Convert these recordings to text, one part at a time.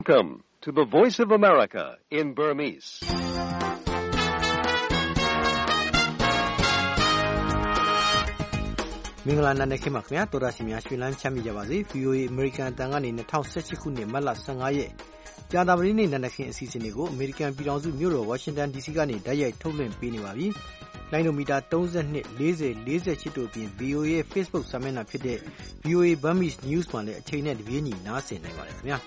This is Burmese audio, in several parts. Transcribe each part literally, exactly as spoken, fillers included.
Welcome to the Voice of America in Burmese. ။မင်္ဂလာနံနက်ခင်းပါခင်ဗျာတော်ရရှိများရွှေလန်းချမ်းမြေကြပါစေ V O A American အတန်ကနေ၂၀၁၈ခုနှစ်မတ်လ၁၅ရက်ကြာသပတေးနေ့နံနက်ခင်းအစီအစဉ်တွေကို American ပြည်ထောင်စုမြို့တော် Washington D C ကနေတိုက်ရိုက်ထုတ်လွှင့်ပေးနေပါပြီ။လိုင်းဒိုမီတာ၃၂ ၄၀ ၄၈တို့အပြင် V O A ရဲ့ Facebook စာမျက်နှာဖြစ်တဲ့ V O A Burmese News မှာလည်းအချိန်နဲ့တပြေးညီနားဆင်နိုင်ပါတယ်ခင်ဗျာ။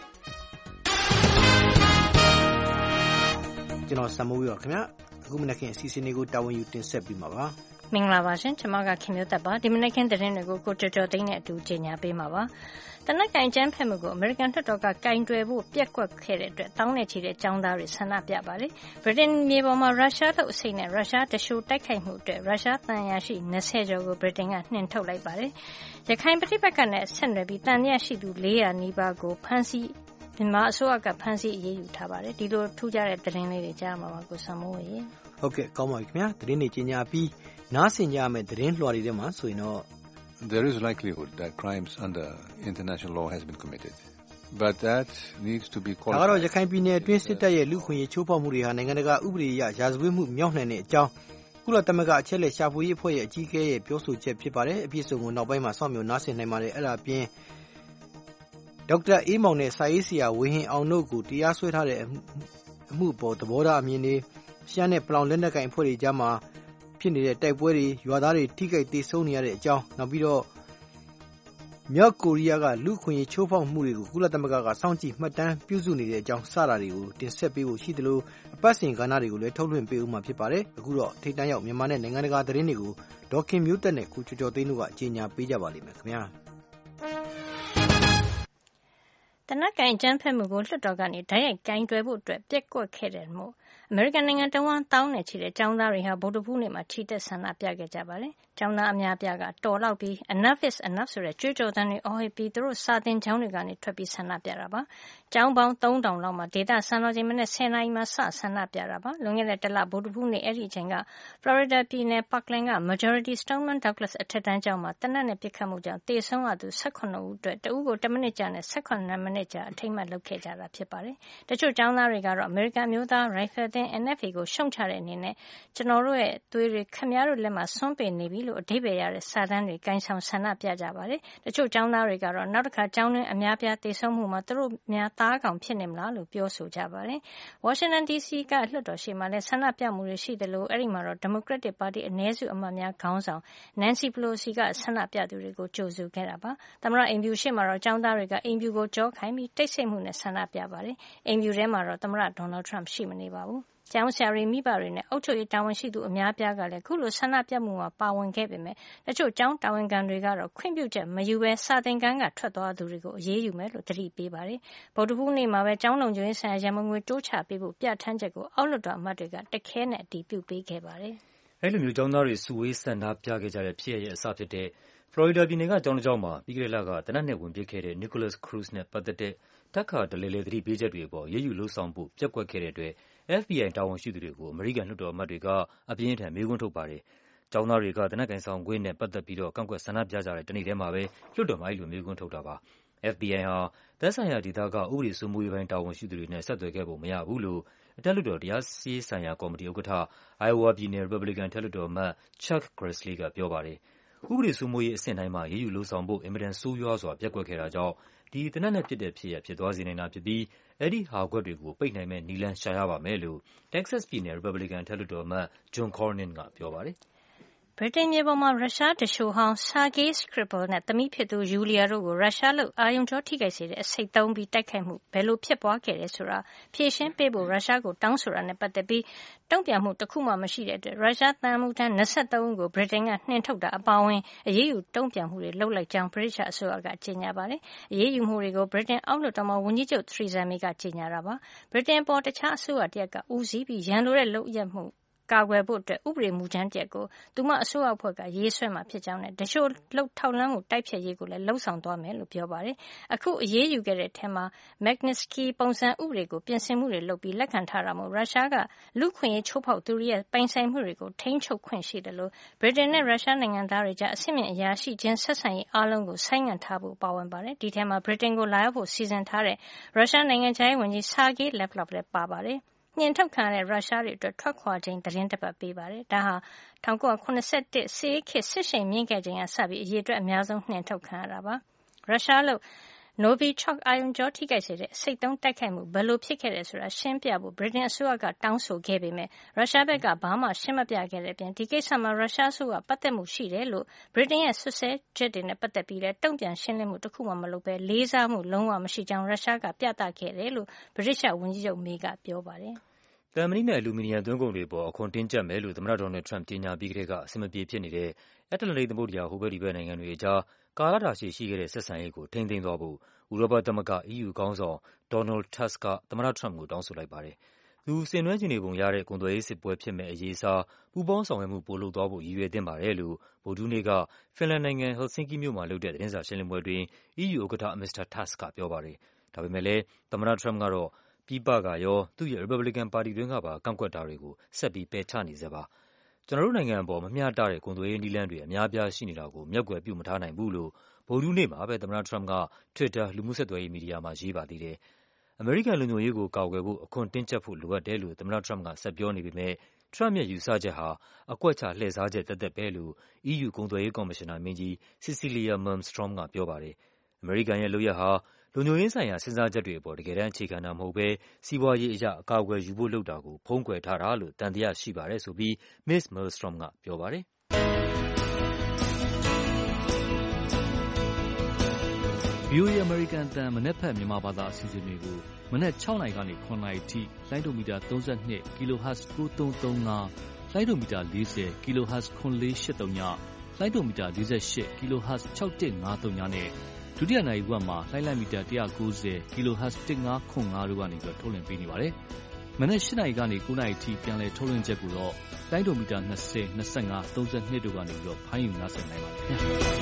ကျွန်တော်စမိုးရခင်ဗျာအခုမနက်ခင်းအစီအစဉ်တွေကိုတာဝန်ယူတင်ဆက်ပေးမှာပါ။မင်္ဂလာပါရှင်ကျွန်မကခင်မျိုးသက်ပါဒီမနေ့ခင်းသတင်းတွေကိုကိုကျော်ကျော်သိန်းနဲ့အတူကြေညာပေးမှာပါတနက်ကင်ကျန်းဖက်မှုကိုအမေရိကန်လွှတ်တော်ကကင်တွယ်ဖို့ပြက်ကွက်ခဲ့တဲ့အတွက်တောင်းနဲ့ချီတဲ့ចောင်းသားတွေဆန္ဒပြပါတယ်ဗြိတိန်မြေပေါ်မှာရုရှားထုတ်အစိတ်နဲ့ရုရှားတရှိုတိုက်ခိုက်မှုအတွက်ရုရှားတန်ရာရှိ၂၀ကျော်ကိုဗြိတိန်ကနှင်ထုတ်လိုက်ပါတယ်ရခိုင်ပဋိပက္ခနဲ့ဆက်နွယ်ပြီးတန်ရာရှိသူ၄၀၀နီးပါးကိုဖမ်းဆီးမြန်မာအစိုးရကဖမ်းဆီးအရေးယူထားပါတယ်ဒီလိုထူးခြားတဲ့သတင်းလေးတွေကြားမှာပါကိုစမိုးရေဟုတ်ကဲ့ကောင်းပါပြီခင်ဗျာသတင်းတွေကြီးညာပြီးနားဆင်ကြမယ်သတင်းလွှာတွေထဲမှာဆိုရင်တော့ There is likelihood that crimes under international law has been committed but that needs to be qualified ဒါကတော့ရခိုင်ပြည်နယ်အတွင်းစစ်တပ်ရဲ့လူခွင့်ရေးချိုးဖောက်မှုတွေဟာနိုင်ငံတကာဥပဒေအရရာဇဝတ်မှုမြောက်နိုင်တဲ့အကြောင်းကုလသမဂ္ဂအချက်အလက်ရှာဖွေရေးအဖွဲ့ရဲ့အကြီးအကဲရဲ့ပြောဆိုချက်ဖြစ်ပါတယ်အပြည့်အစုံကိုနောက်ပိုင်းမှာစောင့်မျှော်နားဆင်နိုင်ပါတယ်အဲ့ဒါအပြင်ဒေါက်တာအေးမောင်နဲ့စာရေးဆရာဝေဟင်အောင်တို့ကိုတရားစွဲထားတဲ့အမှုပေါ်သဘောထားအမြင်တွေရှမ်းနဲ့ပလောင်လက်နက်ကိုင်အဖွဲ့တွေကြားမှာဖြစ်နေတဲ့တိုက်ပွဲတွေရွာသားတွေထိခိုက်ဒေဆုံးနေရတဲ့အကြောင်းနောက်ပြီးတော့မြောက်ကိုရီးယားကလူခွင့်ရေးချိုးဖောက်မှုတွေကိုကုလသမဂ္ဂကစောင့်ကြည့်မှတ်တမ်းပြုစုနေတဲ့အကြောင်းစတာတွေကိုတင်ဆက်ပေးဖို့ရှိသလိုအပတ်စဉ်ကဏ္ဍတွေကိုလည်းထုတ်လွှင့်ပေးဦးမှာဖြစ်ပါတယ်အခုတော့ထိပ်တန်းရောက်မြန်မာနဲ့နိုင်ငံတကာသတင်းတွေကိုဒေါက်ခင်မျိုးသက်နဲ့ကိုကျော်ကျော်သိန်းတို့ကကြေညာပေးကြပါလိမ့်မယ်ခင်ဗျာတနက်ကင်ကျန်းဖက်မှုကိုလွှတ်တော်ကနေတိုက်ရိုက်ကင်တွယ်ဖို့အတွက်ပြက်ကွက်ခဲ့တယ်မို့အမေရိကန်နိုင်ငံတဝန်းတောင်းနဲ့ချီတဲ့ကျောင်းသားတွေဟာဗုဒ္ဓဖူးနေ့မှာချီတက်ဆန္ဒပြခဲ့ကြပါတယ်။ကျောင်းသားအများပြားကတော်လောက်ပြီး enough is enough ဆိုတဲ့ကြွေးကြော်သံတွေအော်ဟစ်ပြီးသူတို့စာသင်ကျောင်းတွေကနေထွက်ပြီးဆန္ဒပြတာပါ။ကျောင်းပေါင်းသုံးထောင်လောက်မှာဒေသစံတော်ချိန်မနေ့၁၀နာရီမှာစဆန္ဒပြတာပါ။လွန်ခဲ့တဲ့တလဗုဒ္ဓဖူးနေ့အဲ့ဒီအချိန်က Florida ပြည်နယ် Parkland က Majority Stoneman Douglas အထက်တန်းကျောင်းမှာတနက်နဲ့ပစ်ခတ်မှုကြောင့်တေဆုံးရသူ၁၇ဦးအတွက်တဦးကိုတမိနစ်ကြာနဲ့၁၇မိနစ်ကြာအထိမ်းအမှတ်လုပ်ခဲ့ကြတာဖြစ်ပါတယ်။တချို့ကျောင်းသားတွေကတော့အမေရိကန်မျိုးသားရိုင်ဖယ်သင်း N F A ကိုရှုံချတဲ့အနေနဲ့ကျွန်တော်တို့ရဲ့သွေးတွေခမည်းတော်လက်မှာဆွန့်ပစ်နေပြီလို့အဓိပ္ပာယ်ရတဲ့စာတမ်းတွေကန်ဆောင်ဆန္ဒပြကြပါတယ်။တချို့ကျောင်းသားတွေကတော့နောက်တစ်ခါကျောင်းတွင်းအများပြားတေဆုံးမှုမှာသူတို့များသားကောင်ဖြစ်နေမလားလို့ပြောဆိုကြပါတယ်။ Washington D C ကလွှတ်တော်ရှိမှလည်းဆန္ဒပြမှုတွေရှိတယ်လို့အဲ့ဒီမှာတော့ Democratic Party အနည်းစုအမတ်များခေါင်းဆောင် Nancy Pelosi ကဆန္ဒပြသူတွေကိုကြိုဆိုခဲ့တာပါ။သမ္မတအိမ်ဖြူရှိမှတော့ကျောင်းသားတွေကအိမ်ဖြူကိုကြောခိုင်းပြီးတိတ်ဆိတ်မှုနဲ့ဆန္ဒပြပါတယ်။အိမ်ဖြူထဲမှာတော့သမ္မတ Donald Trump ရှိမနေပါဘူး။ကျောင်းဆရာတွေမိဘတွေနဲ့အုပ်ချုပ်ရေးတာဝန်ရှိသူအများပြားကလည်းခုလိုဆန္ဒပြမှုမှာပါဝင်ခဲ့ပေမဲ့တချို့ကျောင်းတာဝန်ခံတွေကတော့ခွင့်ပြုချက်မယူဘဲစာသင်ခန်းကထွက်သွားသူတွေကိုအရေးယူမယ်လို့သတိပေးပါတယ်။ဗုဒ္ဓဟူးနေ့မှာပဲကျောင်းလုံခြုံရေးဆိုင်ရာရန်ပုံငွေတိုးချပေးဖို့ပြဋ္ဌာန်းချက်ကိုအောက်လွှတ်တော်အမတ်တွေကတခဲနဲ့အတည်ပြုပေးခဲ့ပါတယ်။အဲဒီလိုမျိုးကျောင်းသားတွေစုဝေးဆန္ဒပြခဲ့ကြတဲ့ဖြစ်ရပ်ရဲ့အစဖြစ်တဲ့ဖလော်ရီဒါပြည်နယ်ကကျောင်းတစ်ကျောင်းမှာပြီးခဲ့တဲ့လကတနက်နဲ့ဝင်ပစ်ခဲ့တဲ့ Nicholas Cruz နဲ့ပတ်သက်တဲ့တက်ခါတလဲလဲသတိပေးချက်တွေအပေါ်ရေးယူလှုပ်ဆောင်ဖို့ပြက်ကွက်ခဲ့တဲ့အတွက် F B I တာဝန်ရှိသူတွေကိုအမေရိကန်လွှတ်တော်အမတ်တွေကအပြင်းအထန်မေးခွန်းထုတ်ပါတယ်။ကျောင်းသားတွေကတနက်ကင်ဆောင်ခွင့်နဲ့ပတ်သက်ပြီးတော့ကန့်ကွက်ဆန္ဒပြကြတဲ့တနေ့တည်းမှာပဲလွှတ်တော်မှာအဲဒီလိုမေးခွန်းထုတ်တာပါ။ F B I ဟာသက်ဆိုင်ရာဒေသကဥပဒေစိုးမိုးရေးပိုင်းတာဝန်ရှိသူတွေနဲ့ဆက်သွယ်ခဲ့ပုံမရဘူးလို့အထက်လွှတ်တော်တရားစီရင်ဆိုင်ရာကော်မတီဥက္ကဋ္ဌ Iowa ပြည်နယ် Republican အထက်လွှတ်တော်အမတ် Chuck Grassley ကပြောပါတယ်။ဥပဒေစိုးမိုးရေးအဆင့်တိုင်းမှာရေးယူလှုပ်ဆောင်ဖို့အင်မတန်ဆိုးရွားစွာပျက်ကွက်ခဲ့တာကြောင့်ဒီသေနတ်နဲ့ပစ်တဲ့ဖြစ်ရပ်ဖြစ်သွားစေနိုင်တာဖြစ်ပြီးအဲဒီဟာကွက်တွေကိုပိတ်နိုင်မဲ့နည်းလမ်းရှာရပါမယ်လို့ Texas ပြည်နယ် Republican အထက်လွှတ်တော်အမတ် John Cornyn ကပြောပါတယ်။ဗြိတိန်မြေပေါ်မှာရုရှားတရှိုဟောင်း Sergei Skripal နဲ့သမီးဖြစ်သူ Yulia တို့ကိုရုရှားလုပ်အာရုံကြောထိခိုက်စေတဲ့အဆိပ်သုံးပြီးတိုက်ခိုက်မှုဘယ်လိုဖြစ်ပွားခဲ့တယ်ဆိုတာဖြေရှင်းပေးဖို့ရုရှားကိုတောင်းဆိုတာနဲ့ပတ်သက်ပြီးတုံ့ပြန်မှုတစ်ခုမှမရှိတဲ့အတွက်ရုရှားသံမှုထမ်း၂၃ဦးကိုဗြိတိန်ကနှင်ထုတ်တာအပါအဝင်အရေးယူတုံ့ပြန်မှုတွေလုပ်လိုက်ကြောင်းဗြိတိသျှအစိုးရကကြေညာပါတယ်။အရေးယူမှုတွေကိုဗြိတိန်အောက်လွှတ်တော်မှာဝန်ကြီးချုပ် Theresa May ကကြေညာတာပါ။ဗြိတိန်ပေါ်တခြားအစိုးရတရပ်ကဦးစီးပြီးရန်လိုတဲ့လုပ်ရပ်မှုကာကွယ်ဖို့အတွက်ဥပဒေမူကြမ်းတရပ်ကိုသူမအစိုးရအဖွဲ့ကရေးဆွဲမှာဖြစ်ကြောင်းနဲ့တချို့လောက်ထောက်လန်းမှုတိုက်ဖျက်ရေးကိုလည်းလှုံ့ဆော်သွားမယ်လို့ပြောပါတယ်။အခုအရေးယူခဲ့တဲ့ထဲမှာ Magnitsky ပုံစံဥပဒေကိုပြင်ဆင်မှုတွေလုပ်ပြီးလက်ခံထားတာမို့ရုရှားကလူ့ခွင့်ရေးချိုးဖောက်သူတွေရဲ့ပိုင်ဆိုင်မှုတွေကိုထိန်းချုပ်ခွင့်ရှိတယ်လို့ဗြိတိန်နဲ့ရုရှားနိုင်ငံသားတွေကြားအဆင့်မြင့်အရာရှိချင်းဆက်ဆံရေးအားလုံးကိုဆိုင်းငံ့ထားဖို့ပါဝင်ပါတယ်။ဒီထဲမှာဗြိတိန်ကိုလာရောက်ဖို့စီစဉ်ထားတဲ့ရုရှားနိုင်ငံခြားရေးဝန်ကြီး Sergei Lavrov လည်းပါပါတယ်။နှင်ထုတ်ခံရတဲ့ရုရှားတွေအတွက်ထွက်ခွာချိန်သတင်းတစ်ပတ်ပေးပါတယ်။ဒါဟာ၁၉၇၁စစ်အေးခေတ်စစ်ရှိန်မြင့်ခဲ့ချိန်ကစပြီးအရေအတွက်အများဆုံးနှင်ထုတ်ခံရတာပါ။ရုရှားလို့Novichok အာရုံကြောထိခိုက်စေတဲ့အစိတ်သုံးတိုက်ခိုက်မှုဘယ်လိုဖြစ်ခဲ့တယ်ဆိုတာရှင်းပြဖို့ဗြိတိန်အစိုးရကတောင်းဆိုခဲ့ပေမဲ့ရုရှားဘက်ကဘာမှရှင်းမပြခဲ့တဲ့အပြင်ဒီကိစ္စမှာရုရှားအစိုးရပတ်သက်မှုရှိတယ်လို့ဗြိတိန်ရဲ့ဆွဆွဲချက်တွေနဲ့ပတ်သက်ပြီးလည်းတုံ့ပြန်ရှင်းလင်းမှုတစ်ခုမှမလုပ်ဘဲလေးစားမှုလုံးဝမရှိကြောင်းရုရှားကပြသခဲ့တယ်လို့ဗြိတိရှဝန်ကြီးချုပ်မေကပြောပါတယ်။သံမဏိနဲ့အလူမီနီယံသွင်းကုန်တွေပေါ်အခွန်တင်းကျပ်မယ်လို့သမ္မတဒေါ်နယ်ထရမ့်ကြေညာပြီးကတည်းကအဆင်မပြေဖြစ်နေတဲ့အတ္တလန္တိတ်သမုဒ္ဒရာဟိုဘက်ဒီဘက်နိုင်ငံတွေအကြားကာလတာရှည်ရှိခဲ့တဲ့ဆက်ဆံရေးကိုထိန်းသိမ်းသွားဖို့ဥရောပသမဂ္ဂ E U ခေါင်းဆောင် Donald Tusk ကသမ္မတထရမ့်ကိုတောင်းဆိုလိုက်ပါတယ်။သူဆင်နွှဲချင်နေပုံရတဲ့ကုန်သွယ်ရေးစစ်ပွဲဖြစ်မဲ့အရေးအစားပူးပေါင်းဆောင်ရွက်မှုပိုလုပ်သွားဖို့ရည်ရွယ်သင့်ပါတယ်လို့ဗုဒ္ဓဟူးနေ့ကဖင်လန်နိုင်ငံဟယ်ဆင်ကီမြို့မှာလုပ်တဲ့သတင်းစာရှင်းလင်းပွဲအတွင်း E U ဥက္ကဋ္ဌ မစ္စတာ Tusk ကပြောပါတယ်။ဒါပေမဲ့လည်းသမ္မတထရမ့်ကတော့ပြည်ပကရောသူ့ရဲ့ရီပတ်ဘလီကန်ပါတီတွင်းကပါကန့်ကွက်တာတွေကိုဆက်ပြီးပယ်ချနေဆဲပါ။ကျွန်တော်တို့နိုင်ငံအပေါ်မမျှတတဲ့ကုန်သွယ်ရေးနည်းလမ်းတွေအများပြားရှိနေတာကိုမျက်ကွယ်ပြုမထားနိုင်ဘူးလို့ဗုဒ္ဓဟူးနေ့မှာပဲသမ္မတထရမ့်က Twitter လူမှုဆက်သွယ်ရေးမီဒီယာမှာရေးပါသေးတယ်။အမေရိကန်လုံခြုံရေးကိုကာကွယ်ဖို့အခွန်တင်းကျပ်ဖို့လိုအပ်တယ်လို့သမ္မတထရမ့်ကဆက်ပြောနေပေမဲ့ထရမ့်ရဲ့ယူဆချက်ဟာအကွက်ချလှည့်စားချက်သက်သက်ပဲလို့ E U ကုန်သွယ်ရေးကော်မရှင်နာမင်းကြီး Cecilia Malmstrom ကပြောပါတယ်။အမေရိကန်ရဲ့လုပ်ရပ်ဟာလုံခြုံရေးဆိုင်ရာစဉ်းစားချက်တွေအပေါ်တကယ်တမ်းအခြေခံတာမဟုတ်ဘဲစီးပွားရေးအရအကာအကွယ်ယူဖို့လုပ်တာကိုဖုံးကွယ်ထားတာလို့သံသယရှိပါတယ်ဆိုပြီး မစ္စ Malmstrom ကပြောပါတယ်။ဗီအိုအေ အမေရိကန်အသံမနက်ဖြန်မြန်မာဘာသာအစီအစဉ်တွေကိုမနက်၆နာရီကနေ၇နာရီထိလိုင်းဒိုမီတာ၃၂ kHz ကိုသုံးသုံးငါးလိုင်းဒိုမီတာ၄၀ kHz ခွန်လေးရှစ်သုံးညလိုင်းဒိုမီတာ၄၈ kHz ၆၁၅သုံးညနဲ့ဒုတိယနာရီဝက်မှာလိုင်းလိုက်မီတာ၁၉၀ kHz ၁၅ခွန်ငါတို့ကနေပြီးထုတ်လွှင့်ပေးနေပါတယ်။မနက်၈နာရီကနေ၉နာရီထိပြန်လည်ထုတ်လွှင့်ချက်ကိုတော့လိုင်းဒိုမီတာ၂၀ ၂၅ ၃၂တို့ကနေပြီးတော့ဖိုင်းယူနားဆင်နိုင်ပါတယ်။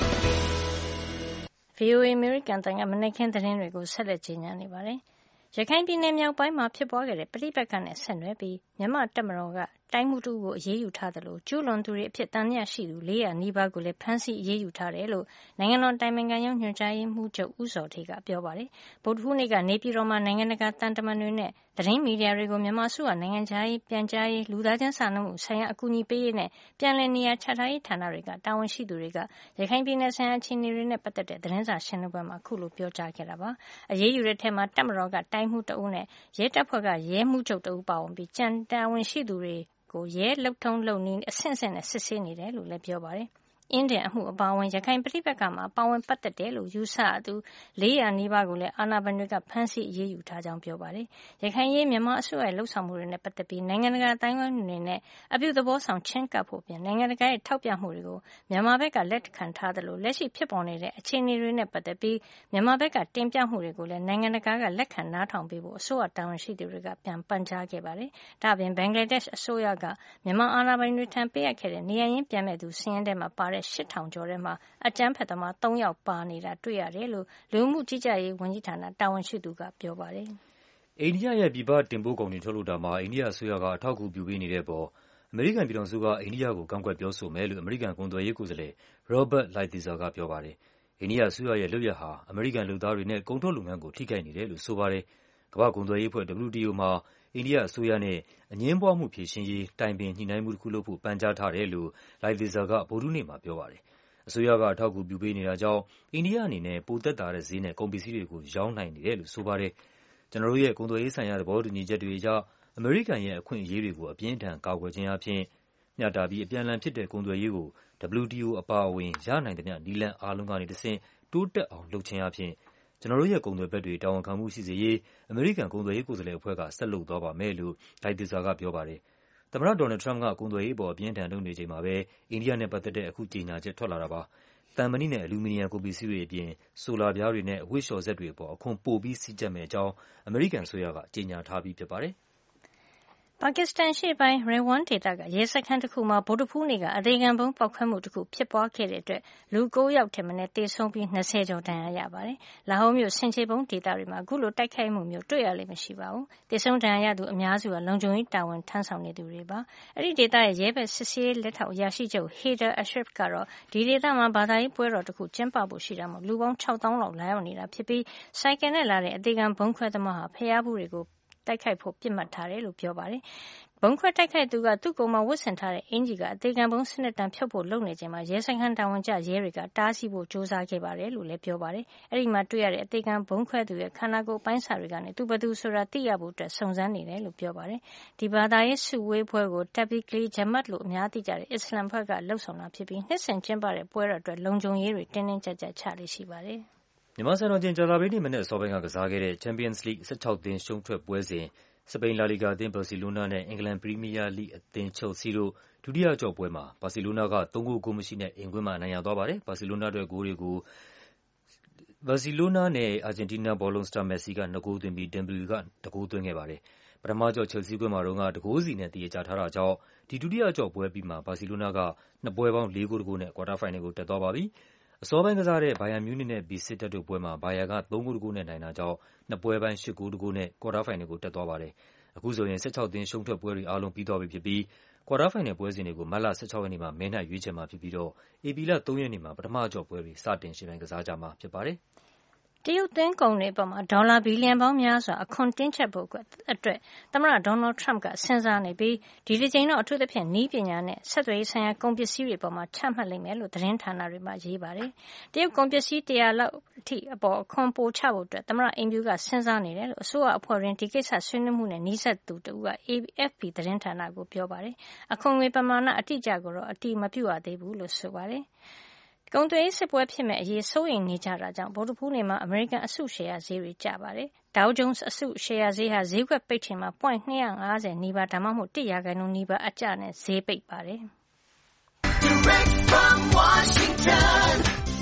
ဗီအိုအေ အမေရိကန်အသံကမနက်ခင်းသတင်းတွေကိုဆက်လက်ကြေညာနေပါတယ်။ရခိုင်ပြည်နယ်မြောက်ပိုင်းမှာဖြစ်ပွားခဲ့တဲ့ပဋိပက္ခနဲ့ဆက်နွယ်ပြီးမြန်မာ့တပ်မတော်ကတိုင်းမှုတူကိုအရေးယူထားသလိုကျူးလွန်သူတွေအဖြစ်တန်မြရှိသူ၄၀၀နီးပါးကိုလည်းဖမ်းဆီးအရေးယူထားတယ်လို့နိုင်ငံတော်တိုင်ပင်ခံရုံးညွှန်ကြားရေးမှူးချုပ်ဦးဇော်ဌေးကပြောပါတယ်။ဗုဒ္ဓဟူးနေ့ကနေပြည်တော်မှာနိုင်ငံတကာတန်တမန်တွေနဲ့သတင်းမီဒီယာတွေကိုမြန်မာအစိုးရနိုင်ငံခြားရေးပြန်ကြားရေးလူသားချင်းစာနာမှုဆိုင်ရာအကူအညီပေးရေးနဲ့ပြန်လည်နေရာချထားရေးဌာနတွေကတာဝန်ရှိသူတွေကရခိုင်ပြည်နယ်ဆိုင်ရာအခြေအနေတွေနဲ့ပတ်သက်တဲ့သတင်းစာရှင်းလင်းပွဲမှာအခုလိုပြောကြားခဲ့တာပါ။အရေးယူတဲ့ထဲမှာတပ်မတော်ကတိုင်းမှုတအုပ်နဲ့ရဲတပ်ဖွဲ့ကရဲမှုချုပ်တအုပ်ပါဝင်ပြီးကြံတာဝန်ရှိသူတွေကိုရဲလှုပ်ထုံးလုပ်နည်းအဆင့်ဆင့်နဲ့စစ်ဆေးနေတယ်လို့လည်းပြောပါတယ်။အင်းဒင်အမှုအပါအဝင်ရခိုင်ပဋိပက္ခမှာပါဝင်ပတ်သက်တယ်လို့ယူဆရသူ၄၀၀နီးပါးကိုလည်းအာဏာပိုင်တွေကဖမ်းဆီးအရေးယူထားကြောင်းပြောပါတယ်။ရခိုင်ရေးမြန်မာအစိုးရရဲ့လှုပ်ဆောင်မှုတွေနဲ့ပတ်သက်ပြီးနိုင်ငံတကာအတိုင်းအဝိုင်းတွေနဲ့အပြုသဘောဆောင်ချင်းကပ်ဖို့ပြင်နိုင်ငံတကာရဲ့ထောက်ပြမှုတွေကိုမြန်မာဘက်ကလက်ခံထားတယ်လို့လက်ရှိဖြစ်ပေါ်နေတဲ့အခြေအနေတွေနဲ့ပတ်သက်ပြီးမြန်မာဘက်ကတင်ပြမှုတွေကိုလည်းနိုင်ငံတကာကလက်ခံနားထောင်ပေးဖို့အစိုးရတာဝန်ရှိသူတွေကပြန်ပန်ကြားခဲ့ပါတယ်။ဒါ့အပြင်ဘင်္ဂလားဒေ့ရှ်အစိုးရကမြန်မာအာဏာပိုင်တွေထံပေးအပ်ခဲ့တဲ့နေရာရင်းပြန်မဲ့သူစီးရင်ထဲမှာပါတဲ့ရှစ်ထောင်ကျော်ထဲမှာအကြမ်းဖက်သမားသုံးယောက်ပါနေတာတွေ့ရတယ်လို့လူမှုကြီးကြပ်ရေးဝန်ကြီးဌာနတာဝန်ရှိသူကပြောပါတယ်။အိန္ဒိယရဲ့ပြည်ပတင်ပို့ကုန်တွေထုတ်လုပ်တာမှာအိန္ဒိယအစိုးရကအထောက်အကူပြုပေးနေတဲ့အပေါ်အမေရိကန်ပြည်ထောင်စုကအိန္ဒိယကိုကန့်ကွက်ပြောဆိုမယ်လို့အမေရိကန်ကုန်သွယ်ရေးကိုယ်စားလှယ် Robert Lighthizer ကပြောပါတယ်။အိန္ဒိယအစိုးရရဲ့လုပ်ရပ်ဟာအမေရိကန်လုပ်သားတွေနဲ့ကုန်ထုတ်လုပ်ငန်းကိုထိခိုက်နေတယ်လို့ဆိုပါတယ်။ကမ္ဘာ့ကုန်သွယ်ရေးအဖွဲ့ W T O မှာအိန္ဒိယအစိုးရနဲ့အငြင်းပွားမှုဖြေရှင်းရေးတိုင်ပင်ညှိနှိုင်းမှုတစ်ခုလုပ်ဖို့ပန်ကြားထားတယ်လို့ Lighthizer ကဗုဒ္ဓဟူးနေ့မှာပြောပါတယ်။အစိုးရကအထောက်အကူပြုပေးနေတာကြောင့်အိန္ဒိယအနေနဲ့ပိုသက်သာတဲ့ဈေးနဲ့ကုန်ပစ္စည်းတွေကိုရောင်းနိုင်နေတယ်လို့ဆိုပါတယ်။ကျွန်တော်တို့ရဲ့ကုန်သွယ်ရေးဆိုင်ရာသဘောတူညီချက်တွေအရအမေရိကန်ရဲ့အခွင့်အရေးတွေကိုအပြင်းအထန်ကာကွယ်ခြင်းအပြင်မျှတပြီးအပြန်အလှန်ဖြစ်တဲ့ကုန်သွယ်ရေးကို W T O အပါအဝင်ရနိုင်သမျှနည်းလမ်းအားလုံးကနေတဆင့်တိုးတက်အောင်လုပ်ခြင်းအပြင်ကျွန်တော်တို့ရဲ့ကုန်သွယ်ဘက်တွေတာဝန်ခံမှုရှိစေရေးအမေရိကန်ကုန်သွယ်ရေးကိုယ်စားလှယ်အဖွဲ့ကဆက်လုပ်သွားပါမယ်လို့ Lighthizer ကပြောပါတယ်။သမ္မတဒေါ်နယ်ထရမ့်ကကုန်သွယ်ရေးအပေါ်အပြင်းအထန်လုပ်နေချိန်မှာပဲအိန္ဒိယနဲ့ပတ်သက်တဲ့အခုကြေညာချက်ထွက်လာတာပါ။သံမဏိနဲ့အလူမီနီယံကုန်ပစ္စည်းတွေအပြင်ဆိုလာပြားတွေနဲ့အဝတ်လျှော်စက်တွေအပေါ်အခွန်ပိုပြီးစည်းကျပ်မယ့်အကြောင်းအမေရိကန်အစိုးရကကြေညာထားပြီးဖြစ်ပါတယ်။ပါကစ္စတန်အရှေ့ပိုင်း Rawan ဒေသကရဲစခန်းတစ်ခုမှာဗုဒ္ဓဟူးနေ့ကအသေခံဗုံးပေါက်ကွဲမှုတစ်ခုဖြစ်ပွားခဲ့တဲ့အတွက်လူ၉ယောက်ထက်မနည်းသေဆုံးပြီး၂၀ကျော်ဒဏ်ရာရပါတယ်။လာဟောမြို့ဆင်ခြေဖုံးဒေသတွေမှာအခုလိုတိုက်ခိုက်မှုမျိုးတွေ့ရလေ့မရှိပါဘူး။သေဆုံးဒဏ်ရာရသူအများစုကလုံခြုံရေးတာဝန်ထမ်းဆောင်နေသူတွေပါ။အဲဒီဒေသရဲ့ရဲဘက်စစ်ဆေးရေးလက်ထောက်အရာရှိချုပ် Haider Ashraf ကတော့ဒီဒေသမှာဘာသာရေးပွဲတော်တစ်ခုကျင်းပဖို့ရှိတာမို့လူပေါင်း၆သောင်းလောက်လာရောက်နေတာဖြစ်ပြီးဆိုင်ကယ်နဲ့လာတဲ့အသေခံဗုံးခွဲသမားဟာဖျားဘူးတွေကိုတိုက်ခိုက်ဖို့ပြစ်မှတ်ထားတယ်လို့ပြောပါတယ်။ဗုံးခွဲတိုက်ခိုက်သူကသူ့ကိုယ်မှာဝတ်ဆင်ထားတဲ့အင်ဂျီကအသေးခံဗုံးစနစ်တံဖြုတ်ဖို့လုပ်နေချိန်မှာရဲစခန်းတာဝန်ကျရဲတွေကတားဆီးဖို့ကြိုးစားခဲ့ပါတယ်လို့လည်းပြောပါတယ်။အဲဒီမှာတွေ့ရတဲ့အသေးခံဗုံးခွဲသူရဲ့ခန္ဓာကိုယ်ပိုင်းစာတွေကနေသူဘယ်သူဆိုတာသိရဖို့အတွက်စုံစမ်းနေတယ်လို့ပြောပါတယ်။ဒီဘာသာရေးစုဝေးပွဲကို Tablighi Jamaat လို့အများသိကြတဲ့အစ္စလမ်ဘက်ကလှုပ်ဆောင်တာဖြစ်ပြီးနှစ်စဉ်ကျင်းပတဲ့ပွဲတော်အတွက်လုံခြုံရေးတွေတင်းတင်းကျပ်ကျပ်ချလေ့ရှိပါတယ်။မြန်မာစံတော်ချိန်ကြာသပတေးနေ့မနက်အစောပိုင်းကကစားခဲ့တဲ့ Champions League ၁၆သင်းရှုံးထွက်ပွဲစဉ်စပိန်လာလီဂါအသင်းဘာစီလိုနာနဲ့အင်္ဂလန်ပရီးမီးယားလိအသင်းချယ်လ်ဆီးတို့ဒုတိယအကျော့ပွဲမှာဘာစီလိုနာကသုံးဂိုးဂိုးမရှိနဲ့အိမ်ကွင်းမှာအနိုင်ရသွားပါတယ်။ဘာစီလိုနာအတွက်ဂိုးတွေကိုဘာစီလိုနာနဲ့အာဂျင်တီးနားဘောလုံးစတာမက်ဆီကနှစ်ဂိုးသွင်းပြီးဒင်ဘလီကတစ်ဂိုးသွင်းခဲ့ပါတယ်။ပထမကျော့ချယ်လ်ဆီးကွင်းမှာတော့ကတစ်ဂိုးစီနဲ့တည်ကြထားတာကြောင့်ဒီဒုတိယအကျော့ပွဲပြီးမှဘာစီလိုနာကနှစ်ပွဲပေါင်းလေးဂိုးတစ်ဂိုးနဲ့ကွာတာဖိုင်နယ်ကိုတက်သွားပါပြီ။အစောပိုင်းကစားတဲ့ဘိုင်ယန်မြူးနစ်နဲ့ဘီစစ်တပ်တို့ပွဲမှာဘိုင်ယန်ကသုံးဂိုးတစ်ဂိုးနဲ့နိုင်တာကြောင့်နှစ်ပွဲပိုင်းရှစ်ဂိုးတစ်ဂိုးနဲ့ကွာတာဖိုင်နယ်ကိုတက်သွားပါတယ်။အခုဆိုရင်၁၆သင်းရှုံးထွက်ပွဲတွေအားလုံးပြီးသွားပြီဖြစ်ပြီးကွာတာဖိုင်နယ်ပွဲစဉ်တွေကိုမတ်လ၁၆ရက်နေ့မှာမဲနှက်ရွေးချယ်မှာဖြစ်ပြီးတော့ဧပြီလ၃ရက်နေ့မှာပထမအကျော့ပွဲတွေစတင်ယှဉ်ပြိုင်ကစားကြမှာဖြစ်ပါတယ်။တရုတ်သွင်းကုန်တွေအပေါ်မှာဒေါ်လာဘီလီယံပေါင်းများစွာအခွန်တင်းကျပ်ဖို့အတွက်သမ္မတဒေါ်နယ်ထရမ့်ကစဉ်းစားနေပြီးဒီတစ်ကြိမ်တော့အထူးသဖြင့်နည်းပညာနဲ့ဆက်သွယ်ရေးဆိုင်ရာကုန်ပစ္စည်းတွေပေါ်မှာချမှတ်လိမ့်မယ်လို့သတင်းဌာနတွေမှာရေးပါတယ်။တရုတ်ကုန်ပစ္စည်းတရာလောက်အထိအပေါ်အခွန်ပိုချဖို့အတွက်သမ္မတအိမ်ဖြူကစဉ်းစားနေတယ်လို့အစိုးရအဖွဲ့ရင်းဒီကိစ္စဆွေးနွေးမှုနဲ့နှီးစပ်သူတဦးက အေအက်ဖ်ပီ သတင်းဌာနကိုပြောပါတယ်။အခွန်ငွေပမာဏအတိအကျကိုတော့အတည်မပြုရသေးဘူးလို့ဆိုပါတယ်။ကုန်သွယ်ရေးစစ်ပွဲဖြစ်မဲ့အရေးစိုးရိမ်နေကြတာကြောင့်ဗုဒ္ဓဟူးနေ့မှာအမေရိကန်အစုရှယ်ယာဈေးတွေကျပါတယ်။ Dow Jones အစုရှယ်ယာဈေးဟာဈေးကွက်ပိတ်ချိန်မှာ ပွိုင့်၂၅၀နီးပါးဒါမှမဟုတ်တစ်ရာခိုင်နှုန်းနီးပါးအကျနဲ့ဈေးပိတ်ပါတယ်။ Direct from Washington,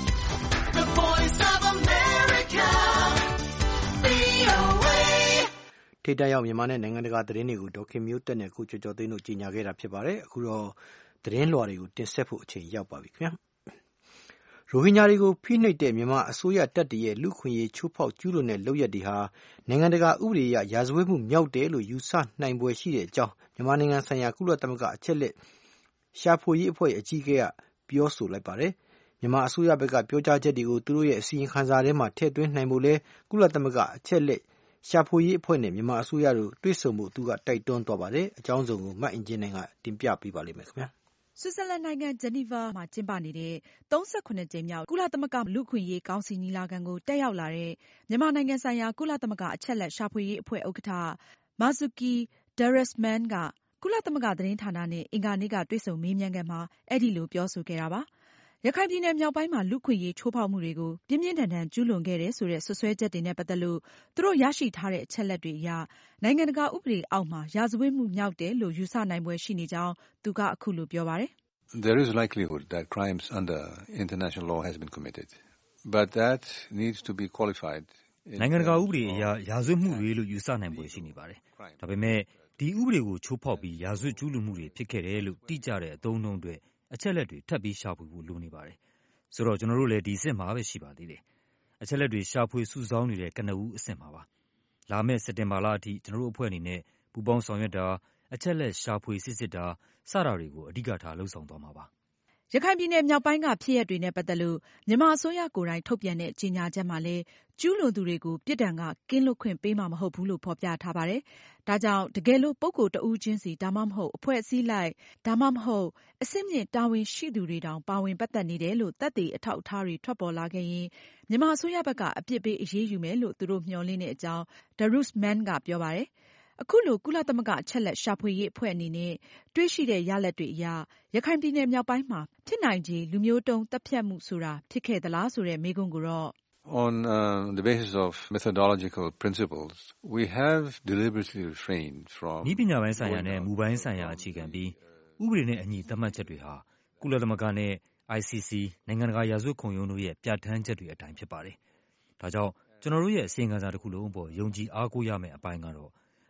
the Voice of America, ဗွီအိုအေထိပ်တန်းရောက်မြန်မာနဲ့နိုင်ငံတကာသတင်းတွေကိုဒေါ်ခင်မျိုးသက်နဲ့ကိုကျော်ကျော်သိန်းတို့ကြီးညာခဲ့တာဖြစ်ပါတယ်။အခုတော့သတင်းလွှာတွေကိုတင်ဆက်ဖို့အချိန်ရောက်ပါပြီခင်ဗျာ။ရိုဟင်ဂျာတွေကိုဖိနှိပ်တဲ့မြန်မာအစိုးရတပ်တွေရဲ့လူ့အခွင့်အရေးချိုးဖောက်ကျူးလွန်တဲ့လုပ်ရပ်တွေဟာနိုင်ငံတကာဥပဒေအရရာဇဝတ်မှုမြောက်တယ်လို့ယူဆနိုင်ဖွယ်ရှိတဲ့အကြောင်းမြန်မာနိုင်ငံဆိုင်ရာကုလသမဂ္ဂအချက်လက်ရှာဖွေရေးအဖွဲ့အကြီးအကဲကပြောဆိုလိုက်ပါတယ်။မြန်မာအစိုးရဘက်ကပြောကြားချက်တွေကိုသူတို့ရဲ့အစီရင်ခံစာထဲမှာထည့်သွင်းနိုင်ဖို့လဲကုလသမဂ္ဂအချက်လက်ရှာဖွေရေးအဖွဲ့နဲ့မြန်မာအစိုးရတို့တွေ့ဆုံမှုသူကတိုက်တွန်းသွားပါတယ်။အကြောင်းစုံကိုမအင်ကြင်းနိုင်ကတင်ပြပေးပါလိမ့်မယ်ခင်ဗျာ။ဆွစ်ဇာလန်နိုင်ငံဂျနီဗာမှာကျင်းပနေတဲ့၃၇ကြိမ်မြောက်ကုလသမဂ္ဂလူ့အခွင့်အရေးကောင်စီညီလာခံကိုတက်ရောက်လာတဲ့မြန်မာနိုင်ငံဆိုင်ရာကုလသမဂ္ဂအချက်လက်ရှာဖွေရေးအဖွဲ့ဥက္ကဋ္ဌ Marzuki Darusman ကကုလသမဂ္ဂသတင်းဌာနနဲ့အင်္ဂါနေ့ကတွေ့ဆုံမေးမြန်းခန်းမှာအဲဒီလိုပြောဆိုခဲ့တာပါ။ရခိုင်ပြည်နယ်မြောက်ပိုင်းမှာလူ့အခွင့်အရေးချိုးဖောက်မှုတွေကိုပြင်းပြင်းထန်ထန်ကျူးလွန်ခဲ့တယ်ဆိုတဲ့စွပ်စွဲချက်တွေနဲ့ပတ်သက်လို့သူတို့ရရှိထားတဲ့အချက်လက်တွေအရနိုင်ငံတကာဥပဒေအောက်မှာရာဇဝတ်မှုမြောက်တယ်လို့ယူဆနိုင်ဖွယ်ရှိနေကြောင်းသူကအခုလိုပြောပါတယ်။ There is a likelihood that crimes under international law has been committed, but that needs to be qualified. နိုင်ငံတကာဥပဒေအရရာဇဝတ်မှုတွေလို့ယူဆနိုင်ဖွယ်ရှိနေပါတယ်။ဒါပေမဲ့ဒီဥပဒေကိုချိုးဖောက်ပြီးရာဇဝတ်ကျူးလွန်မှုတွေဖြစ်ခဲ့တယ်လို့တိကျတဲ့အသုံးအနှုန်းတွေအချက်လက်တွေထပ်ပြီးရှာဖွေဖို့လိုနေပါတယ်။ဆိုတော့ကျွန်တော်တို့လည်းဒီအဆင့်မှာပဲရှိပါသေးတယ်။အချက်လက်တွေရှာဖွေစုဆောင်းနေတဲ့ကနဦးအဆင့်မှာပါ။လာမယ့်စက်တင်ဘာလအထိကျွန်တော်တို့အဖွဲ့အနေနဲ့ပူးပေါင်းဆောင်ရွက်တာအချက်လက်ရှာဖွေစစ်စစ်တာစတာတွေကိုအဓိကထားလှုပ်ဆောင်သွားမှာပါ။ရခိုင်ပြည်နယ်မြောက်ပိုင်းကဖြစ်ရပ်တွေနဲ့ပတ်သက်လို့မြန်မာအစိုးရကိုယ်တိုင်ထုတ်ပြန်တဲ့ကြေညာချက်မှာလည်းကျူးလွန်သူတွေကိုပြစ်ဒဏ်ကကင်းလွတ်ခွင့်ပေးမှာမဟုတ်ဘူးလို့ဖော်ပြထားပါတယ်။ဒါကြောင့်တကယ်လို့ပုဂ္ဂိုလ်တဦးချင်းစီဒါမှမဟုတ်အဖွဲ့အစည်းလိုက်ဒါမှမဟုတ်အဆင့်မြင့်တာဝန်ရှိသူတွေတောင်ပါဝင်ပတ်သက်နေတယ်လို့သက်သေအထောက်အထားတွေထွက်ပေါ်လာခဲ့ရင်မြန်မာအစိုးရဘက်ကအပြစ်ပေးအရေးယူမယ်လို့သူတို့မျှော်လင့်တဲ့အကြောင်း Darusman ကပြောပါတယ်။အခုလိုကုလသမဂ္ဂအချက်လက်ရှာဖွေရေးအဖွဲ့အနေနဲ့တွေ့ရှိတဲ့ရလဒ်တွေအရရခိုင်ပြည်နယ်မြောက်ပိုင်းမှာဖြစ်နိုင်ခြေလူမျိုးတုံးသတ်ဖြတ်မှုဆိုတာဖြစ်ခဲ့သလားဆိုတဲ့မေးခွန်းကိုတော့ On uh, the basis of methodological principles, we have deliberately refrained from ဤပညာပိုင်းဆိုင်ရာနဲ့မူပိုင်းဆိုင်ရာအခြေခံပြီးဥပဒေနဲ့အညီသတ်မှတ်ချက်တွေဟာကုလသမဂ္ဂနဲ့ I C C နိုင်ငံတကာရာဇဝတ်ခုံရုံးတို့ရဲ့ပြဋ္ဌာန်းချက်တွေအတိုင်းဖြစ်ပါတယ်။ဒါကြောင့်ကျွန်တော်တို့ရဲ့အစီရင်ခံစာတစ်ခုလုံးအပေါ်ယုံကြည်အားကိုးရမယ့်အပိုင်းကတော့